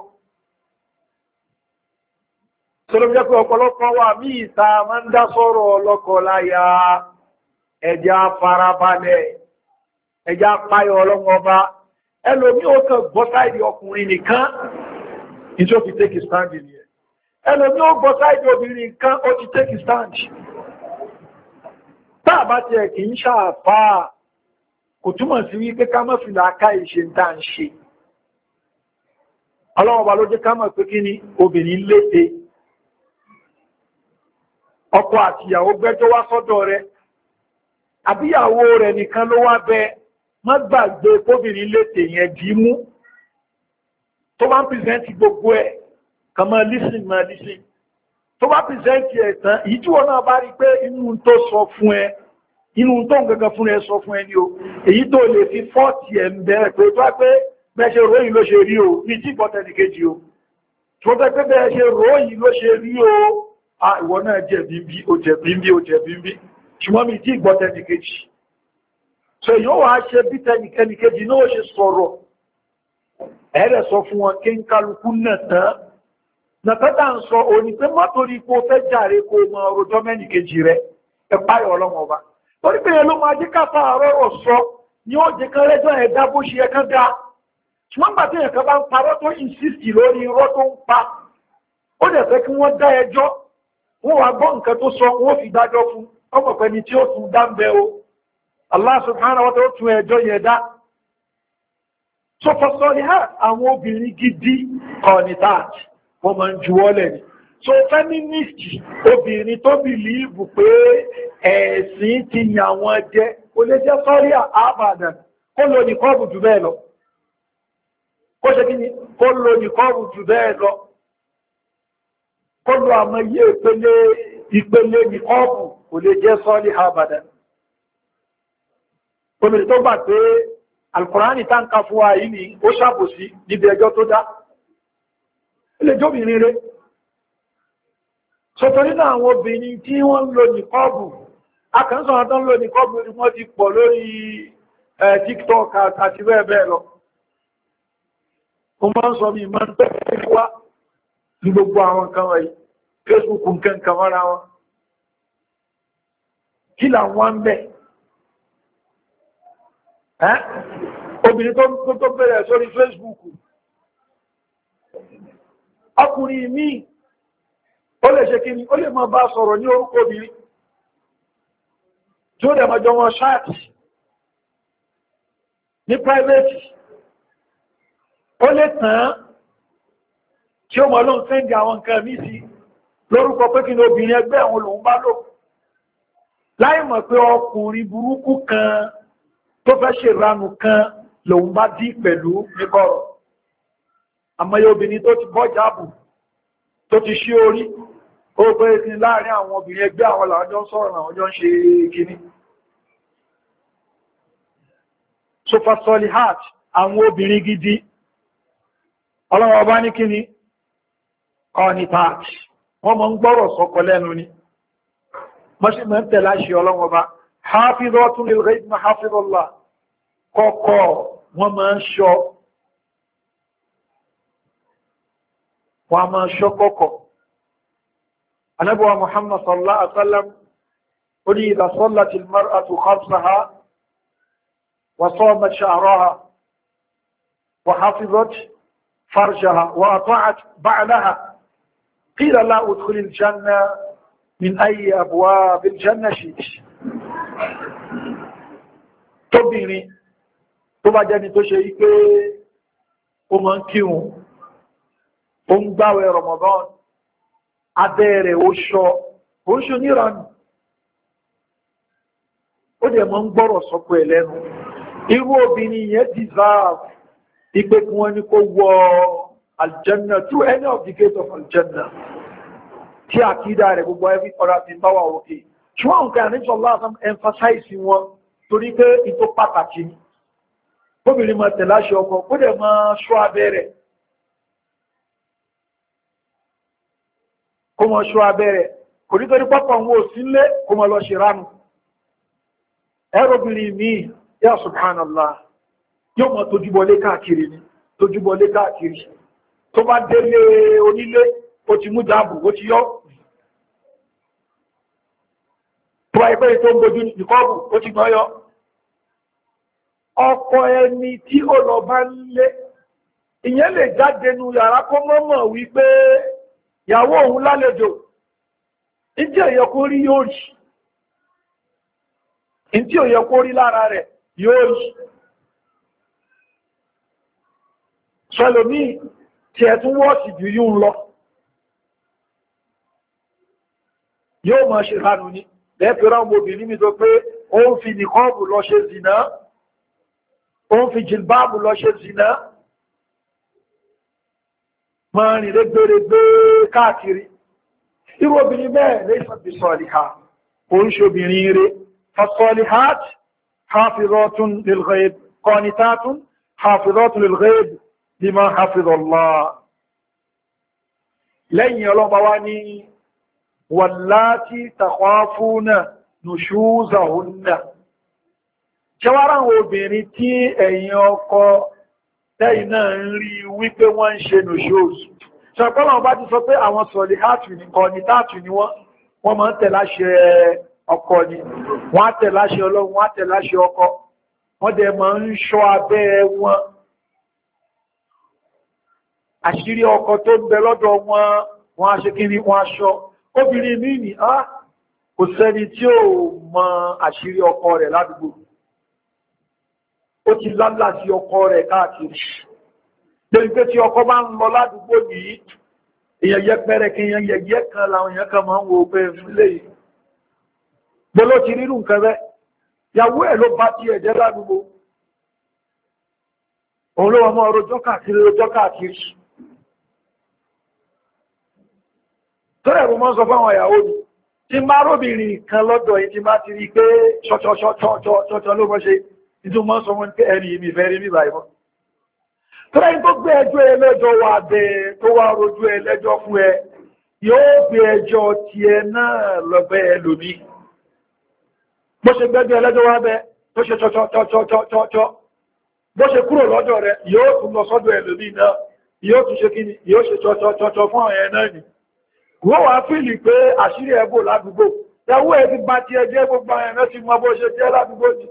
Sọlọ́m jẹ́ pé ọ̀pọ̀lọpọ̀ wà mí ìta máa ń dá sọ́rọ̀ ọlọ́kọ̀ láyá ẹja farabalẹ̀, ẹja páyọ ọlọ́mọba, ẹlòmí ó kàn gbọ́sáìdì ọkùnrin nìkan, ìjọ fi take stand ní ẹ̀. Ẹlòmí ó gbọ́sáìdì obìnrin nìkan, ó ti take stand. Táà bá ti ẹ̀ kì í ṣàfáà, kò túmọ̀ sí wípé ká mọ́ fi làákà ìṣe ń tà ń ṣe. Ọlọ́mọba ló jẹ́ ká mọ̀ pé kí ni obìnrin léde. Ọkọ àti ìyàwó gbẹ́jọ́ wá sọ́dọ̀ rẹ̀ àbíyàwó rẹ̀ nìkan ló wá bẹ má gbàgbé kóbìnrin létè yẹn dì í mú tó bá ń pìrìsẹ́ntì gbogbo ẹ̀ kàn máa lísìn máa lísìn tó bá pìrìsẹ́ntì ẹ̀ tán èyí tí wọ́n náà bá rí pé inú tó sọ fún ẹ inú tó ń gangan fún ẹ sọ fún ẹ ní o èyí tó lè fi fọ́ọ̀tì ẹ̀ ń bẹ̀rẹ̀ pé tó wá pé bẹ́ẹ̀ ṣe ròyìn ló ṣe rí o ní tí ìbọ̀tẹ́nì kejì o tó fẹ́ pé bẹ́ẹ̀ ṣe ròyìn ló ṣe rí o ah ìwọ náà jẹ̀bi bí o jẹ̀bi bí o jẹ̀bi bí ṣùgbọ́n mi tí gbọ́ tẹnìkejì so yóò wá ṣe bí tẹnìkejì náà ṣe sọ̀rọ̀ ẹ̀rẹ̀ sọ fún wọn kí n kálukú náà tán nàtàtà ń sọ òní pé mọ́tòrí kó fẹ́ jàre kó mọ ọrọ̀jọ́ mẹ́nìkejì rẹ̀ ẹ páyọ̀ ọlọ́mọ ọba torí pé ló máa jẹ́ káfà àrọ́rọ̀ sọ ni ó jẹ́ kán rẹ́jọ́ ẹ̀dá bó ṣe ẹ̀kan dá ṣùgbọ́n gbà tí ẹ̀kan bá ń parọ́ tó insist lórí irọ́ tó ń pa ó dẹ̀ fẹ́ kí wọ́n dá ẹjọ́ wọ́n wá gbọ́ nǹkan tó sọ wọ́n fi dájọ́ fún ọmọ pẹ̀lú tí ó tún dáńbẹ́ o Allah subhanahu wa ta'ala tún ẹjọ́ yẹ dá so fọ́sọ́rí ha àwọn obìnrin gidi kọ̀nìtàjì wọ́n máa ń juwọ́lẹ̀ ni so feminist obìnrin tó bìlíìbù pé ẹ̀sìn ti yàn wọ́n jẹ kò lè jẹ́ sọ́rí àbàdàn kó lo nìkọ́ọ̀bù jù bẹ́ẹ̀ lọ kó ṣe kí ni kó lo nìkọ́ọ̀bù jù bẹ́ẹ̀ lọ kó lo àmọ́ iye ìpele ìpele ní ọ́ọ̀bù kò lè jẹ́ sọ́ọ́lì àbàdàn. Obìnrin tó gbà pé Al-Qur'ani táǹkà fún wa yìí ni ó ṣàbòsí níbi ẹjọ́ tó dá. Ilé jóbìnrin rẹ̀. Sọ̀tọ̀rí náà àwọn obìnrin tí wọ́n ń lo nìkọ́ọ̀bù, akẹ́sọ̀rọ̀ tó ń lo nìkọ́ọ̀bù ni wọ́n ti pọ̀ lórí TikTok àti bẹ́ẹ̀ bẹ́ẹ̀ lọ. Mo máa ń sọ mi máa ń tẹ́lẹ̀ wá ní gbogbo àwọn nǹkan wọ̀nyí, Facebook nǹkan nǹkan mọ́ra wọn. Kí làwọn ń bẹ̀? Obìnrin tó tó bẹ̀rẹ̀ sórí Facebook, ọkùnrin míì ó lè ṣe kíni, ó lè máa bá sọ̀rọ̀ ní orúkọ obìnrin tí ó dẹ̀ máa jọ wọn ṣáàtì ní private. Ó lè tàn tí ó mọ̀ lóun sẹ́ndì àwọn nǹkan mí sí lórúkọ pé kí ni obìnrin ẹgbẹ́ àwọn lòun bá lò, láì mọ̀ pé ọkùnrin burúkú kan tó fẹ́ ṣe ìranù kan lòun bá dí pẹ̀lú níkọ̀rọ̀. Àmọ́yé obìnrin tó ti bọ́jà bù tó ti ṣí orí ó pé ní láàrin àwọn obìnrin ẹgbẹ́ àwọn làwọ́jọ́ sọ̀rọ̀ àwọn ọjọ́ ń ṣe kíní. Sofa Solihat, àwọn obìnrin gidi ọlọ́wọ́ bá ní kíní Qanitat, wọ́n mọ́ ń gbọ́rọ̀ sọ́kọ lẹ́nu ni mọ́ṣí mọ́ ń tẹ̀lá ṣe ọlọ́wọ́ bá hafizatun lil ghaib ma hafizallah, kọ́kọ́ wọ́n mọ́ ń ṣọ́ wọ́n mọ́ ń ṣọ́ kọ́kọ́. Ànábì wa Muhammad sallallahu alaihi wasallam ó ní idha sallatil mar'atu khamsaha wa samat shahraha wa hafizat farjaha wa ata'at ba'laha qila la udkhulil janna min ayyi abwabil janna shi'ti. Tóbìnrin tó bá jẹ́ni tó ṣe wípé ó máa ń kírun, ó ń gbààwẹ̀ Ramadan, abẹ́rẹ̀ ó ṣọ́, ó ń ṣe níranù, ó dẹ̀ mọ́ ń gbọ́rọ̀ sọ́kọ ẹ̀ lẹ́nu. Irú obìnrin yẹn deserve ipé kí wọ́n ní kó wọ aljanna through any of the gates of aljanna, tí àkídà rẹ̀ gbogbo every other thing bá wà òkè. Ṣùgbọ́n nǹkan àníṣọ́ láàrín emphasize wọn torí pé ìtó pàtàkì ni. Obìnrin máa tẹ̀láṣẹ ọkọ, kó dẹ̀ máa ṣọ́ abẹ́rẹ̀. Kó mọ́ ṣọ́ abẹ́rẹ̀, kò ní torí pọ́pọ̀ wọn ò sí lé kó mọ́ lọ ṣe ránù. Ẹrọbìnrin mi, yá subhanallah, yóò mọ́ tójúbọlé káàkiri ni, tójúbọlé káàkiri. Tó bá délé onílé, ó ti mú jáàbù, ó ti yọ́. Tó bá ipẹ́ tó ń bojú nìkọ́bù, ó ti gbọ́ yọ. Ọkọ ẹni tí ó lọ bá ń lé, ìyẹn lè jáde nú yàrá kó mọ́mọ̀ wípé ìyàwó òun lálejò, ìdí òyẹ kó rí yóò rí, ìdí òyẹ kó rí lára rẹ̀ yóò rí. Ṣẹlòmí tí ẹ tún wọ́ọ̀sì jù yíò ń lọ, yóò máa ṣe ránù ní lẹ́fẹ́ràn obìnrin mi tó pé ó ń fi nìkọ́ọ̀bù lọ ṣe zìnà, ó ń fi jìlbáàbù lọ ṣe zìnà, máa rìn lẹ́gbẹ̀rẹ̀gbẹ̀ káàkiri. Irú obìnrin bẹ́ẹ̀ laysat bi salihah, kò ń ṣe obìnrin rẹ̀. Fasalihat hafizatun lil ghaib, qanitatun hafizatun lil ghaib bima hafiza Allah. Lẹ́yìn ọlọ́pàá wá ní wallati takhafuna nushuzahunna. Ṣẹ́wárá àwọn obìnrin tí ẹ̀yin ọkọ tẹ́yìn náà ń rí wípé wọ́n ń ṣe nùṣóòsù. Ṣọ̀pọ̀lọ̀ bá ti sọ pé àwọn sọ̀lì hátù ní Qanitatu ni wọ́n, wọ́n máa ń tẹ̀láṣẹ ọkọ ni, wọ́n á tẹ̀láṣẹ Ọlọ́run, wọ́n á tẹ̀láṣẹ ọkọ, wọ́n dẹ̀ máa ń ṣọ́ abẹ́ wọn. Àṣírí ọkọ tó ń bẹ lọ́dọ̀ wọn, wọ́n á ṣe kí ni wọ́n á ṣọ́. Obìnrin mi ni, á kò sẹ́ni tí ó mọ àṣírí ọkọ rẹ̀ ládùúgbò. Ó ti lálà sí ọkọ rẹ̀ káàkiri. Lórí pé tí ọkọ bá ń lọ ládùúgbò yìí, èyàn yẹpẹrẹ kí èyàn yẹ̀yẹ́ kan láwọn èyàn kan máa ń wo pé ìfúnlé yìí. Gbọ́ló ti rírù nǹkan rẹ̀, ìyàwó ẹ̀ ló bá ti ẹ̀jẹ́ ládùúgbò. Òun ló wọ́n mọ́ rojọ́ káàkiri rojọ́ káàkiri. tó rẹ̀ mo mọ́ sọ fáwọn ìyàwó mi tí má róbìnrin kan lọ́dọ̀ yìí tí má ti rí pé ṣọ́ṣọ́ṣọ́ṣọ́ṣọ́ ló mọ́ ṣe ìtún mọ́ sọ wọn pé ẹni mi fẹ́ rí mi báyìí mọ́ tó rẹ̀ tó gbé ẹjọ́ ẹlẹ́jọ́ wà bẹ́ẹ̀ tó wá rojú ẹlẹ́jọ́ fún ẹ yóò gbé ẹjọ́ tiẹ̀ náà lọ́gbẹ́ ẹlòmí bó ṣe gbẹ́gbẹ́ ẹlẹ́jọ́ wá bẹ́ẹ̀ tó ṣe ṣọ́ṣọ́ṣọ́ṣọ́ṣọ́ bó ṣe kúrò lọ́dọ̀ rẹ̀ yóò tún lọ sọ́dọ̀ ẹlòmí náà yóò tún ṣe kíni yóò ṣe ṣọ́ṣọ́ṣọ́ fún àwọn ẹ̀ náà ni wọ́n wá fíìlì pé àṣírí ẹbò ládùúgbò ẹwọ́ ẹ ti bá ti ẹjẹ́ gbogbo ẹ̀nà ti mọ bó ṣe jẹ́ ládùúgbò ní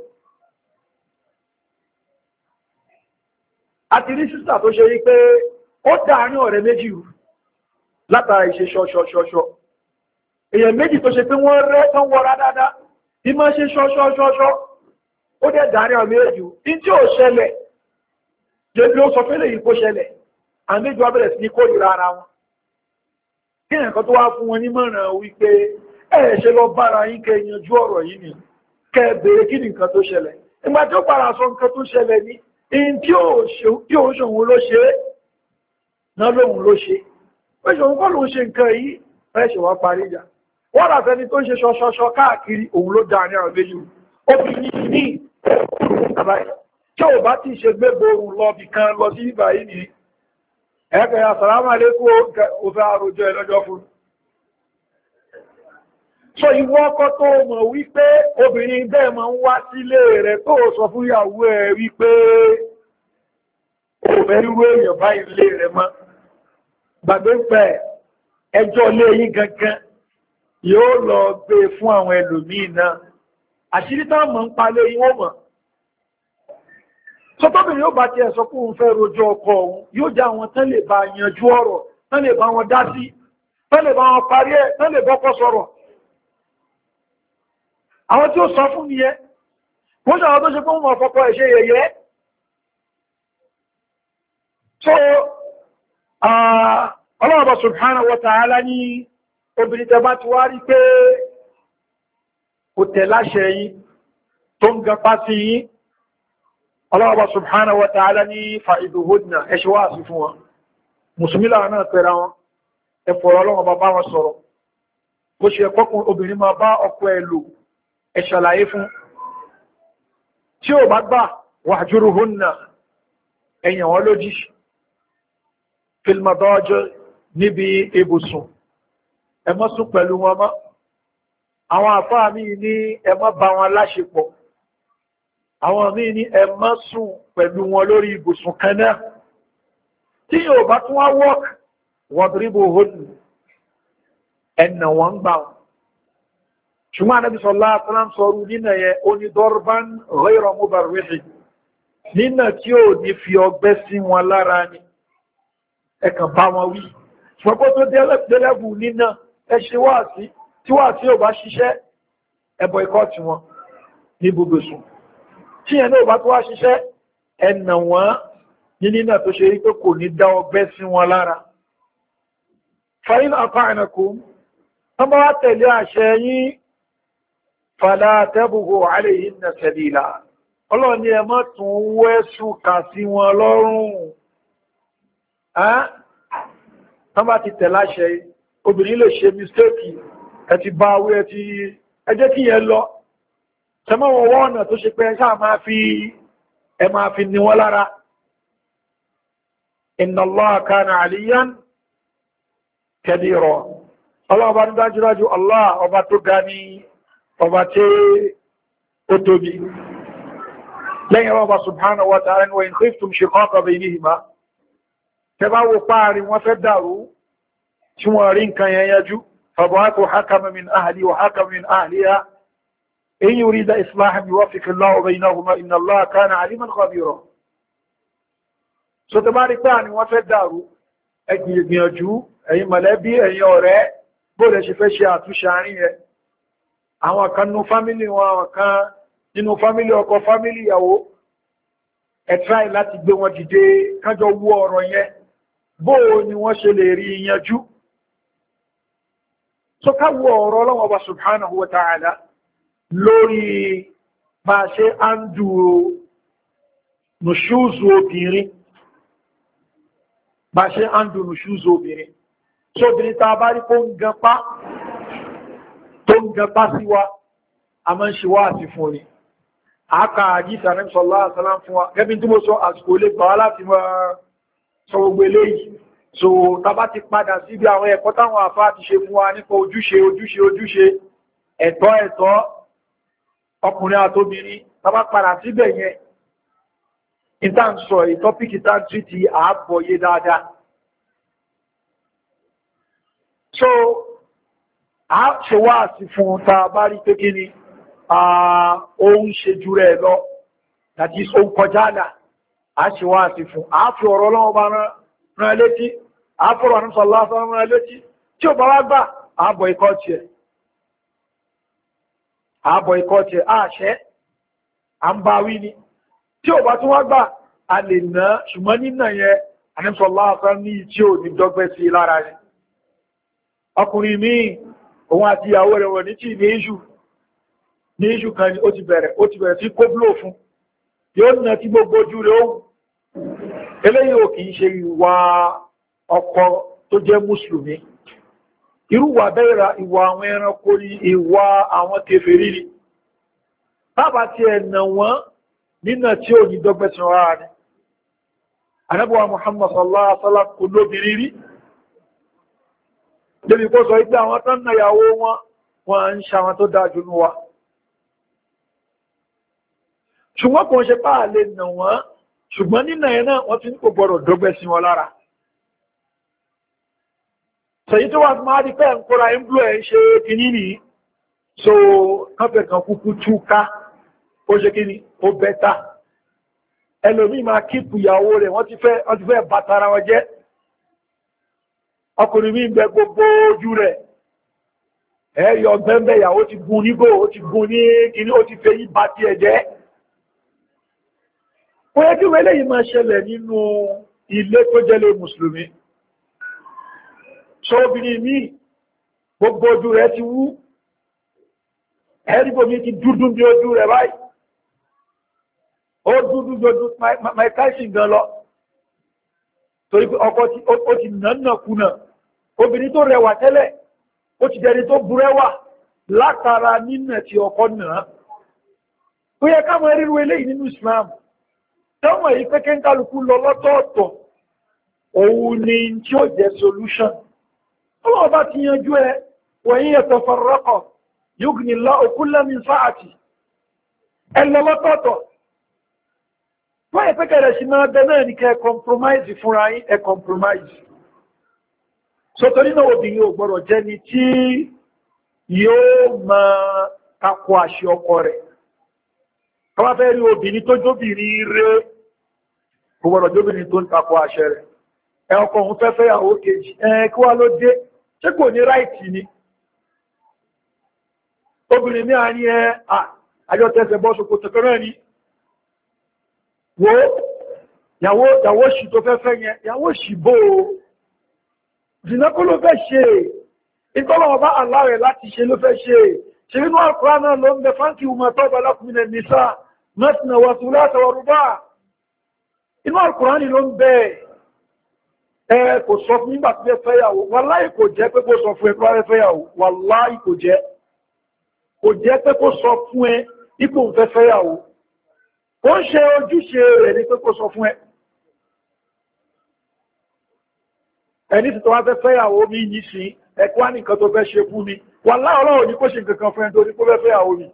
àti rí sísà tó ṣe rí pé ó dáàrin ọ̀rẹ́ méjì rú látara ìṣe ṣọ́ṣọ́ṣọ́ṣọ́ èèyàn méjì tó ṣe pé wọ́n rẹ́ tán wọ́ra dáadáa bí máa ṣe ṣọ́ṣọ́ṣọ́ṣọ́ ó dẹ̀ dáàrin ọ̀rẹ́ méjì rú ní tí ò ṣẹlẹ̀ jẹ́ bí ó sọ fẹ́lẹ̀ yìí kó ṣẹlẹ̀ àmì méjì wá bẹ̀rẹ̀ sí ní kórìíra ara wọn kí ẹ̀kan tó wá fún wọn ní mọ̀ràn wípé ẹ̀ ṣe lọ bára yín kẹ yanjú ọ̀rọ̀ yìí ni kẹ bèèrè kí ni nǹkan tó ṣẹlẹ̀ ìgbà tí ó padà sọ nǹkan tó ṣẹlẹ̀ ní in tí ó ṣòun ló ṣe náà lóhun ló ṣe pé ṣòun kọ́ lóun ṣe nǹkan yìí ẹ̀ ṣe wá parí ìjà wọ́n rà fẹ́ni tó ń ṣe ṣọṣọṣọ káàkiri òun ló dá ní àwọn méjì obìnrin ní àbáyé tí ò bá ti ṣe gbé borun lọ bì kan lọ sí ibà yìí nìyí ẹ̀kẹ́ àsàlámà alékún òfẹ́ àròjọ ẹlọ́jọ́ fún. So ìwọ ọkọ tó mọ̀ wípé obìnrin bẹ́ẹ̀ máa ń wá sílé rẹ̀ tó sọ fún ìyàwó ẹ̀ wípé òfẹ́ irú èèyàn bá ilé rẹ̀ mọ́. Gbàgbé pẹ̀ ẹjọ́ lé yín gangan yóò lọ gbé fún àwọn ẹlòmíì náà. Àṣírí táwọn mọ̀ ń palẹ̀ yín wọ́n mọ̀. Sọ́tọ́bìnrin yóò bá ti ẹ̀sọ́ fún òun fẹ́ rojọ́ ọkọ òun yóò jẹ́ àwọn tán lè bá yanjú ọ̀rọ̀, tán lè bá wọn dá sí, tán lè bá wọn parí ẹ̀, tán lè bọ́kọ́ sọ̀rọ̀. Àwọn tí ó sọ fún ni ẹ́, wọ́n ṣàwọn tó ṣe fún ọmọ ọ̀fọ́kọ́ ẹ̀ṣẹ́ yẹ̀yẹ́. So, Allah subhanahu wa ta'ala ní obìnrin tẹ bá ti wá rí pé kò tẹ̀ láṣẹ yìí tó ń gapá sí yìí, Allah subhanahu wa ta'ala ní fa'iduhunna ẹṣẹ́ wá sí fún wọn. Mùsùlùmí láwọn náà pẹ̀lá wọn, ẹfọ̀rọ̀ ọlọ́wọ́ bá bá wọn sọ̀rọ̀. Bó ṣe ẹ̀kọ́kùn obìnrin máa bá ọkọ ẹ̀ lò, ẹ ṣàlàyé fún. Tí ó bá gbà, wahjuruhunna ẹ̀yàn wọn lójí. Fil madaji níbi ibùsùn. Ẹ má sùn pẹ̀lú wọn mọ́. Àwọn àfáà mi ní ẹ má bá wọn láṣepọ̀. Àwọn míì ní ẹ má sùn pẹ̀lú wọn lórí ibùsùn kan náà. Tí yóò bá tún wá wọ́k, wadribuhunna ẹ̀nà wọn gbà wọn. Ṣùgbọ́n Ànábì sallallahu alaihi wasallam sọ̀rọ̀ nínà yẹ oní darban ghayra mubarrih. Nínà tí ó ní fi ọgbẹ́ sí wọn lára ni. Ẹ kàn bá wọn wí. Ṣùgbọ́n tó délẹ́bù nínà ẹ ṣe wá sí, tí wá sí ò bá ṣiṣẹ́, ẹ boycott wọn ní gbogbo sùn. Tí ẹ̀ náà bá tó wá ṣiṣẹ́ ẹ̀nà wọ́n ní nínà tó ṣe rí pé kò ní dá ọgbẹ́ sí wọn lára. Fa'in ata'nakum, wọ́n bá wá tẹ̀lé àṣẹ yín, fala tabghu alayhinna sabila. Ọlọ́run ni ẹ má tún wẹ́sùn kà sí wọn lọ́rùn. Wọ́n bá ti tẹ̀lé àṣẹ yín, obìnrin lè ṣe mistake, ẹ ti bá wí ẹ ti ẹ jẹ́ kí yẹn lọ. Ṣẹmọ́ wọn wọ́n ọ̀nà tó ṣe pé ṣáà máa fi ẹ máa fi ní wọ́n lára. Inna Allaha kana aliyan kabira. Allah ọba ní dájúdájú Allah ọba tó ga ní ọba tí ó tóbi. Lẹ́yìn ọba subhanahu wa ta'ala wa in khiftum shiqaqa baynihima. Tẹ bá wo páàrí wọ́n fẹ́ dàrú tí wọ́n rí nǹkan yẹn yanjú. Fab'athu hakaman min ahli wa hakaman min ahliha. إن يريد إصلاحا يوفق الله بينهما إن الله كان عليما خبيرا. So tó bá rí pé àní wọ́n fẹ́ dàrú, ẹ gbìyànjú, ẹ̀yin mọ̀lẹ́bí, ẹ̀yin ọ̀rẹ́, bó lẹ ṣe fẹ́ ṣe àtúnṣe àárín ẹ̀. Àwọn kan nínú fámílì wọn, àwọn kan nínú fámílì ọkọ, fámílì ìyàwó, ẹ try láti gbé wọn dìde kájọ wú ọ̀rọ̀ yẹn, bó ni wọ́n ṣe lè rí yanjú. So ká wú ọ̀rọ̀ Ọlọ́run Ọba subhanahu wa ta'ala lórí bá ṣe ń dúró nùṣúzù obìnrin bá ṣe ń dúró nùṣúzù obìnrin sóbìnrin ta bá rí kó ń ganpá tó ń ganpá sí wa a máa ń ṣe wá àti fún ni àáka àjíṣà ní sọ́lá àsálà fún wa gẹ́bí tí mo sọ àsìkò lè gbà wá láti máa sọ gbogbo eléyìí so tàbá ti padà síbi àwọn ẹ̀kọ́ táwọn àfáà ti ṣe fún wa nípa ojúṣe ojúṣe ojúṣe ẹ̀tọ́ ẹ̀tọ́ ọkùnrin àtóbìnrin tàbá padà síbẹ̀ yẹn ìtànsọ̀ ìtọ́pìkì tàbí ti àábọ̀yé dáadáa so a ṣe wá sí fún ta bá rí pé kí ni ohun ṣe jù rẹ̀ lọ láti ohun kọjá àlà a ṣe wá sí fún a fi ọ̀rọ̀ lọ́wọ́ bá rán létí a fọ́rọ̀ ní sọ́lá rán létí tí ó bá wá gbà àbọ̀ ikọ́ tí ẹ̀ àbọ̀ ikọ́ tí ẹ̀ àṣẹ́ à ń bá wí ni tí ó bá tún wá gbà a lè ná ṣùgbọ́n nínà yẹn àníṣọ́lá ní tí ò ní dọ́gbẹ́ sí lára rẹ̀ ọkùnrin míì òun àti ìyàwó rẹ̀ wọ̀ ní tí ní ìṣù ní ìṣù kan ni ó ti bẹ̀rẹ̀ ó ti bẹ̀rẹ̀ sí kóblò fún yóò nà tí gbogbo ojú rẹ̀ ohun eléyìí ò kìí ṣe ìwà ọkọ tó jẹ́ mùsùlùmí irúwà bẹ́ẹ̀rẹ̀ ìwà àwọn ẹranko ni ìwà àwọn kèfèrí ni bàbá tí ẹ̀ nà wọ́n nínà tí ò ní dọ́gbẹ́sìn rárá ni Ànábì wa Muhammad sallallahu alaihi wasallam kò lóbìnrin rí débi kó sọ ìgbé àwọn tán náà yàwó wọn wọ́n ń ṣàwọn tó dájú ní wa ṣùgbọ́n kò ṣe pàà lè nà wọ́n ṣùgbọ́n nínà ẹ̀ náà wọ́n ti ní kò gbọ́dọ̀ dọ́gbẹ́ sí wọn lára sẹ̀yí tó wà máa rí pẹ́ ń kóra ń blú ẹ̀ ń ṣe kìíní ní so kánfẹ̀ kan kúkú túká ó ṣe kìíní ó bẹ́ta ẹlòmí máa kíkù ìyàwó rẹ̀ wọ́n ti fẹ́ bàtara wọn jẹ́ ọkùnrin mi ń bẹ gbogbo ojú rẹ̀ ẹ̀yọ gbẹ́m̀bẹ̀ ìyàwó ti gún nígò ó ti gún ní kìíní ó ti fẹ́ yí bá ti ẹ̀jẹ́ ó yẹ kí wẹ́lẹ̀ yìí máa ṣẹlẹ̀ nínú ilé tó jẹ́lé mùsùlùmí so obìnrin mi gbogbo ojú rẹ̀ ti wú ẹ̀rígbò mi ti dúdú bí ojú rẹ̀ báyìí ó dúdú bí ojú Mike Tyson gan lọ torí pé ọkọ ó ti nànà kùnà obìnrin tó rẹwà tẹ́lẹ̀ ó ti dẹni tó burẹ́wà látara nínà tí ọkọ náà ó yẹ ká mọ̀ ríru eléyìí nínú Islam tọ́mọ̀ yìí pé kẹ́ńkálukú lọ lọ́tọ̀ọ̀tọ̀ òun ni tí ó jẹ́ solution ọlọ́wọ́ bá ti yanjú ẹ wọ̀nyí yatafarraqa yughni Allahu kullan min sa'ati ẹ lọ lọ́tọ̀ọ̀tọ̀ tó yẹ pé kẹrẹ̀ sí máa bẹ náà ní kẹ́ compromise fúnra yín ẹ compromise so torí náà obìnrin ò gbọ́dọ̀ jẹ́ ni tí yóò máa takò àṣẹ ọkọ rẹ̀ kọwàá fẹ́ rí obìnrin tó jóbìnrin rẹ̀ kò gbọ́dọ̀ jóbìnrin tó ń takò àṣẹ rẹ̀ ẹ ọkọ òun fẹ́ fẹ́yàwó kejì ẹ kí wá ló dé ṣé kò ní ráìtì ni obìnrin ní àárín ẹ àjọ tẹsẹ̀ bọ́ ṣokò tẹ̀kọ́ náà ni wo yàwó ṣì tó fẹ́ fẹ́ yẹn yàwó ṣì bó o jìnà kó ló fẹ́ ṣe ìtọ́lọ́wọ́ bá aláwẹ̀ láti ṣe ló fẹ́ ṣe ṣe nínú Al-Qur'an náà ló ń bẹ fáńkì umar tọ́ba lakum minan nisa masna wa thulatha wa ruba' inú Al-Qur'an ló ń bẹ ẹ kò sọ fún nígbà tí ẹ fẹ́yàwó wàláì kò jẹ́ pé kó sọ fún ẹ tó wá fẹ́yàwó wàláì kò jẹ́ kò jẹ́ pé kó sọ fún ẹ ipò ń fẹ́ fẹ́yàwó ó ń ṣe ojúṣe rẹ̀ ní pé kó sọ fún ẹ ẹni tí tó wá fẹ́ fẹ́yàwó mi yìí sí ẹkọ́ wá ní nǹkan tó fẹ́ ṣe fún mi wàláì Ọlọ́run ní kó ṣe nǹkan fún ẹ tó ní kó fẹ́ fẹ́yàwó mi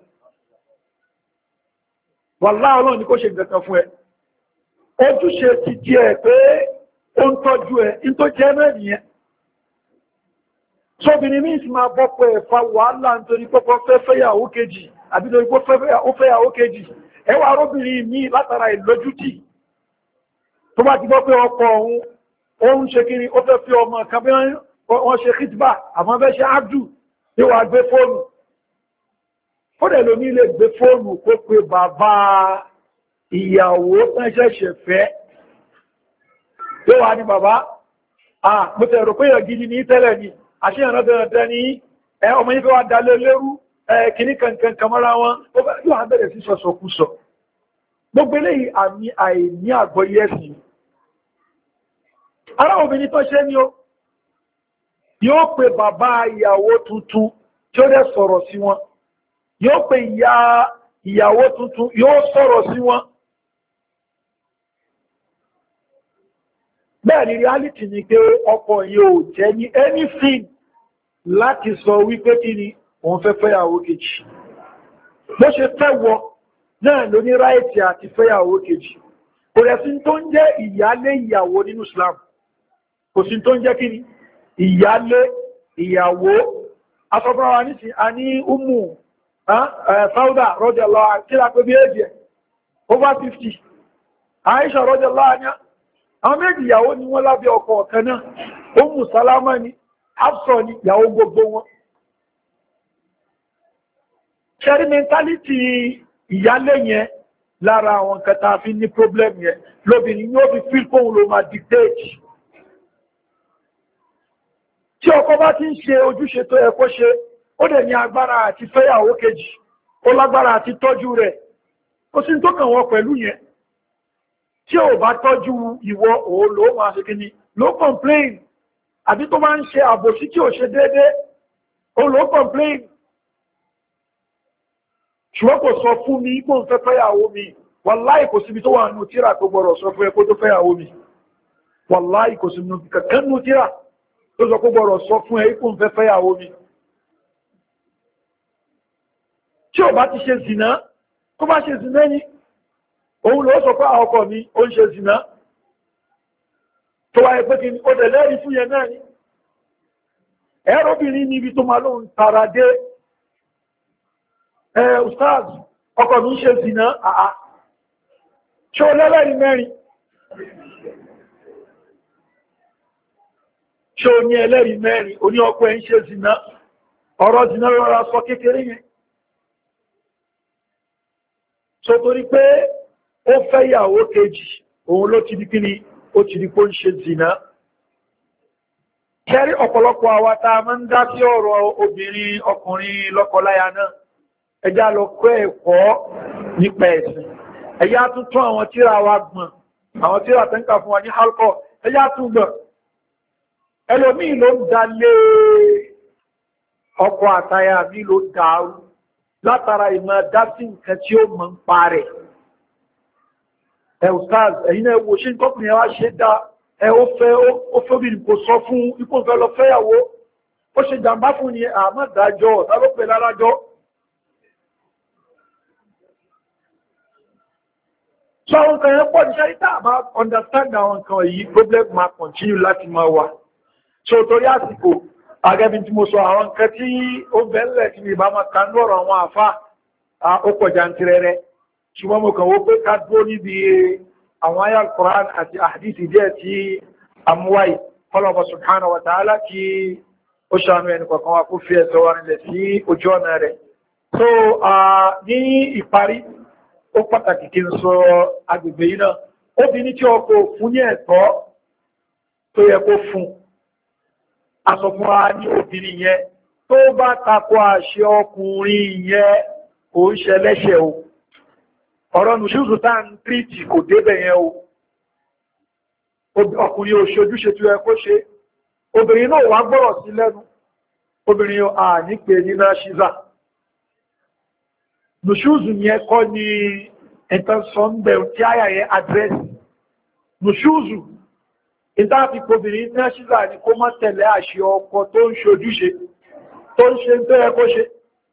wàláì Ọlọ́run ní kó ṣe nǹkan fún ẹ ojúṣe ti di ẹ pé ó ń tọ́jú ẹ in tó jẹ́ náà nìyẹn sóbìnrin ní ìsìn máa bọ́pọ̀ ẹ̀fà wàhálà nítorí pọ́pọ́ fẹ́ fẹ́yàwó kejì àbí torí pọ́ fẹ́yàwó kejì ẹwà arọ́bìnrin ní látara ìlójútì tó bá ti gbọ́ pé ọkọ òun ó ń ṣe kiri ó fẹ́ fi ọmọ kan bí wọ́n ṣe kìtìbà àmọ́ fẹ́ ṣe áàdù tí wà gbé fóònù ó dẹ̀ lómi lè gbé fóònù kó pe bàbá ìyàwó tán ṣẹ̀ṣẹ̀ fẹ́ tí wà ní bàbá ah mo tẹ̀ rò pé èèyàn gidi ní tẹ́lẹ̀ ni àṣíyàn náà bẹ̀rẹ̀ ní ẹ ọmọ yìí fẹ́ wá dalé lérú kìíní kankan kamara wọn yóò á bẹ̀rẹ̀ sí sọ̀sọ̀kúsọ̀ gbogbo eléyìí àmì àìní àgbọ́yé ẹ̀sìn ara obìnrin tó ṣe ní o yóò pe bàbá ìyàwó tuntun tí ó dẹ̀ sọ̀rọ̀ sí wọn, yóò pe ìyá ìyàwó tuntun yóò sọ̀rọ̀ sí wọn. Bẹ́ẹ̀ ni reality ni pé ọkọ yìí ò jẹ́ ní anything láti sọ wípé kí ni òun fẹ́ fẹ́yàwó kejì. Bó ṣe fẹ́ wọ náà ló ní ráìtì àti fẹ́yàwó kejì. Kò rẹ̀ sí tó ń jẹ́ ìyálé ìyàwó nínú Islam. Kò sí tó ń jẹ́ kí ni ìyálé ìyàwó. Asọ́fúnra wa ní sí a ní Umu Sauda radiyallahu anha kí lápẹ́ bí èjì ẹ̀ over fifty. Aisha radiyallahu anha àwọn méjì ìyàwó ni wọ́n lábẹ́ ọkọ ọ̀kan náà. Umu Salama ni Hafsa ni ìyàwó gbogbo wọn. Ṣẹ́rí mentality ìyálé yẹn lára àwọn kẹta fi ní problem yẹn lóbìnrin yóò fi feel fóun ló máa dictate. Tí ọkọ bá ti ń ṣe ojúṣe tó yẹ kó ṣe, ó dẹ̀ ní agbára àti fẹ́yàwó kejì, ó lágbára àti tọ́jú rẹ̀, ó sì ń tó kàn wọ́n pẹ̀lú yẹn. Tí ò bá tọ́jú ìwọ òun ló máa ṣe kíní, ló complain, àbí tó máa ń ṣe àbòsí tí ò ṣe déédé, ó ló complain. Ṣùgbọ́n kò sọ fún mi kó ń fẹ́ fẹ́yàwó mi, wàláì kò síbi tó wà nù tíra tó gbọ́dọ̀ sọ fún ẹ kó tó fẹ́yàwó mi. Wàláì kò síbi kankan nù tíra tó sọ kó gbọ́dọ̀ sọ fún ẹ kó ń fẹ́ fẹ́yàwó mi. Tí ò bá ti ṣe zìnà, tó bá ṣe zìnà ní, òun ló sọ pé ọkọ mi ó ń ṣe zìnà. Tó wáyé pé kí ni ó dẹ̀ lẹ́rìí fún yẹn náà ni. Ẹ̀rọbìnrin níbi tó máa lóun tara dé. Ẹ Ustaz, ọkọ mi ń ṣe zìnà, àá. Ṣé o lẹ́lẹ́rìí mẹ́rin? Ṣé o ní ẹlẹ́rìí mẹ́rin? O ní ọkọ ẹ̀ ń ṣe zìnà. Ọ̀rọ̀ zìnà rọra sọ kékeré yẹn. So torí pé ó fẹ́ ìyàwó kejì, òun ló ti di kíni, ó ti di kó ń ṣe zìnà. Kẹ́rí ọ̀pọ̀lọpọ̀ àwa tá a máa ń dá sí ọ̀rọ̀ obìnrin ọkùnrin lọ́kọláya náà. Ẹjá lọ kọ́ ẹ̀kọ́ nípa ẹ̀sìn. Ẹjá tún tún àwọn tíra wa gbọ̀n, àwọn tíra tẹ́ǹkà fún wa ní halkọ́, ẹjá tún gbọ̀n. Ẹlòmíì ló ń dalé ọkọ àtaya mi ló dàrú látara ìmọ̀ dásí nǹkan tí ó mọ̀ ń pa rẹ̀. Ẹ Ustaz, ẹ̀yin náà wo ṣe ń tọ́kùnrin ẹ wá ṣe dá ẹ ó fẹ́ ó fẹ́bìnrin kò sọ fún ipò fẹ́ lọ fẹ́yàwó, ó ṣe jàmbá fún ni àmọ́dájọ́ ọ̀tá ló pè lárájọ́. So àwọn kan yẹn pọ̀ ní ṣe tá àbá understand àwọn nǹkan yìí problem máa continue láti máa wà. So torí àsìkò agẹ́bí tí mo sọ àwọn nǹkan tí ó bẹ̀rẹ̀ tí mi bá máa ka ní ọ̀rọ̀ àwọn àfá ó pọ̀ jantirẹrẹ, ṣùgbọ́n mo kàn wó pé ká dúró níbi àwọn ayé al-Qur'an àti àdìsí díẹ̀ tí àmúwáyì kọ́lọ̀bọ̀ subhanahu wa ta'ala kí ó ṣàánú ẹni kọ̀ọ̀kan wa kó fi ẹsẹ̀ wa nílẹ̀ sí ojú ọ̀nà rẹ̀. So ní ìparí ó pàtàkì kí n sọ agbègbè yìí náà, obìnrin tí ọkọ fún ní ẹ̀tọ́ tó yẹ kó fún, aṣọ fún wa ní obìnrin yẹn tó bá takò àṣẹ ọkùnrin yẹn kò ń ṣe lẹ́ṣẹ̀ o. Ọ̀rọ̀ nùṣúzù tá ń tríìtì kò débẹ̀ yẹn o. Ọkùnrin ò ṣojúṣe tí ó yẹ kó ṣe, obìnrin náà wá gbọ́rọ̀ sí lẹ́nu, obìnrin à ní pé ní náà ṣíza. Nùṣúzù yẹn kọ́ ni ẹ̀tàn sọ́ndẹ̀ tí àyà yẹn àdírẹ́sì. Nùṣúzù ìdáàfi obìnrin náà ṣíza ní kó má tẹ̀lé àṣẹ ọkọ tó ń ṣojúṣe, tó ń ṣe tó yẹ kó ṣe.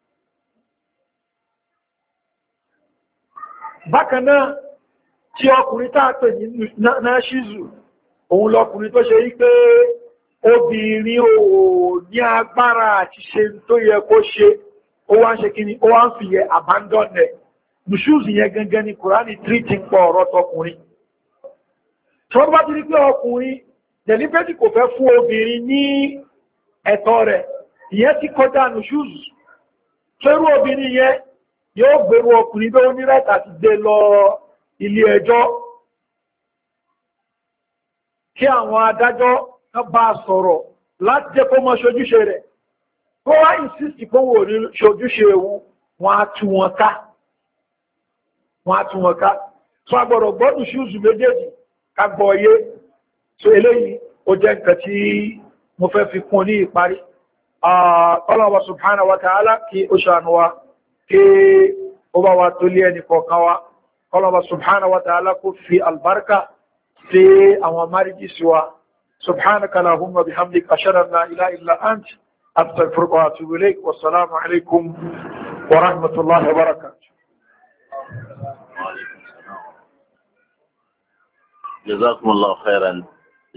Bákan náà tí ọkùnrin tá pè ní náà ṣízù, òun lọkùnrin tó ṣe rí pé obìnrin ò ní agbára àti ṣe tó yẹ kó ṣe, ó wá ń ṣe kí ni, ó wá ń fi yẹ abandon ẹ̀. Nùṣúzù yẹn gangan ni Kùránì tírítì ń pọ̀ ọ̀rọ̀ tọkùnrin. Tí wọ́n bá ti rí pé ọkùnrin deliberately kò fẹ́ fún obìnrin ní ẹ̀tọ́ rẹ̀, ìyẹn ti kọjá nùṣúzù. Fẹ́rú obìnrin yẹn yóò gbèrú ọkùnrin tó ní rẹ́ta ti dé lọ ilé ẹjọ́ kí àwọn adájọ́ bá sọ̀rọ̀ láti jẹ́ kó mọ́ ṣojúṣe rẹ̀. Kó wá insist kó wò ní ṣojúṣe ewu, wọ́n á tú wọn ká. Wọ́n á tú wọn ká. So agbọ́dọ̀ gbọ́dù ṣúùzù méjèèjì ká gbọ́ yé. So eléyìí ó jẹ́ nǹkan tí mo fẹ́ fi kún ní ìparí ọlọ́wọ́ subhanahu wa ta'ala kí ó ṣàánú wa kí ó bá wa tó lé ẹni kọ̀ọ̀kan wa ọlọ́wọ́ subhanahu wa ta'ala kó fi albarka sí àwọn márìjì sí wa subhanaka lahumma bihamdika ashhadu an la ilaha illa ant astaghfiruka wa atubu ilayk wassalamu alaikum wa rahmatullahi wa barakatuh. جزاكم الله خيرا.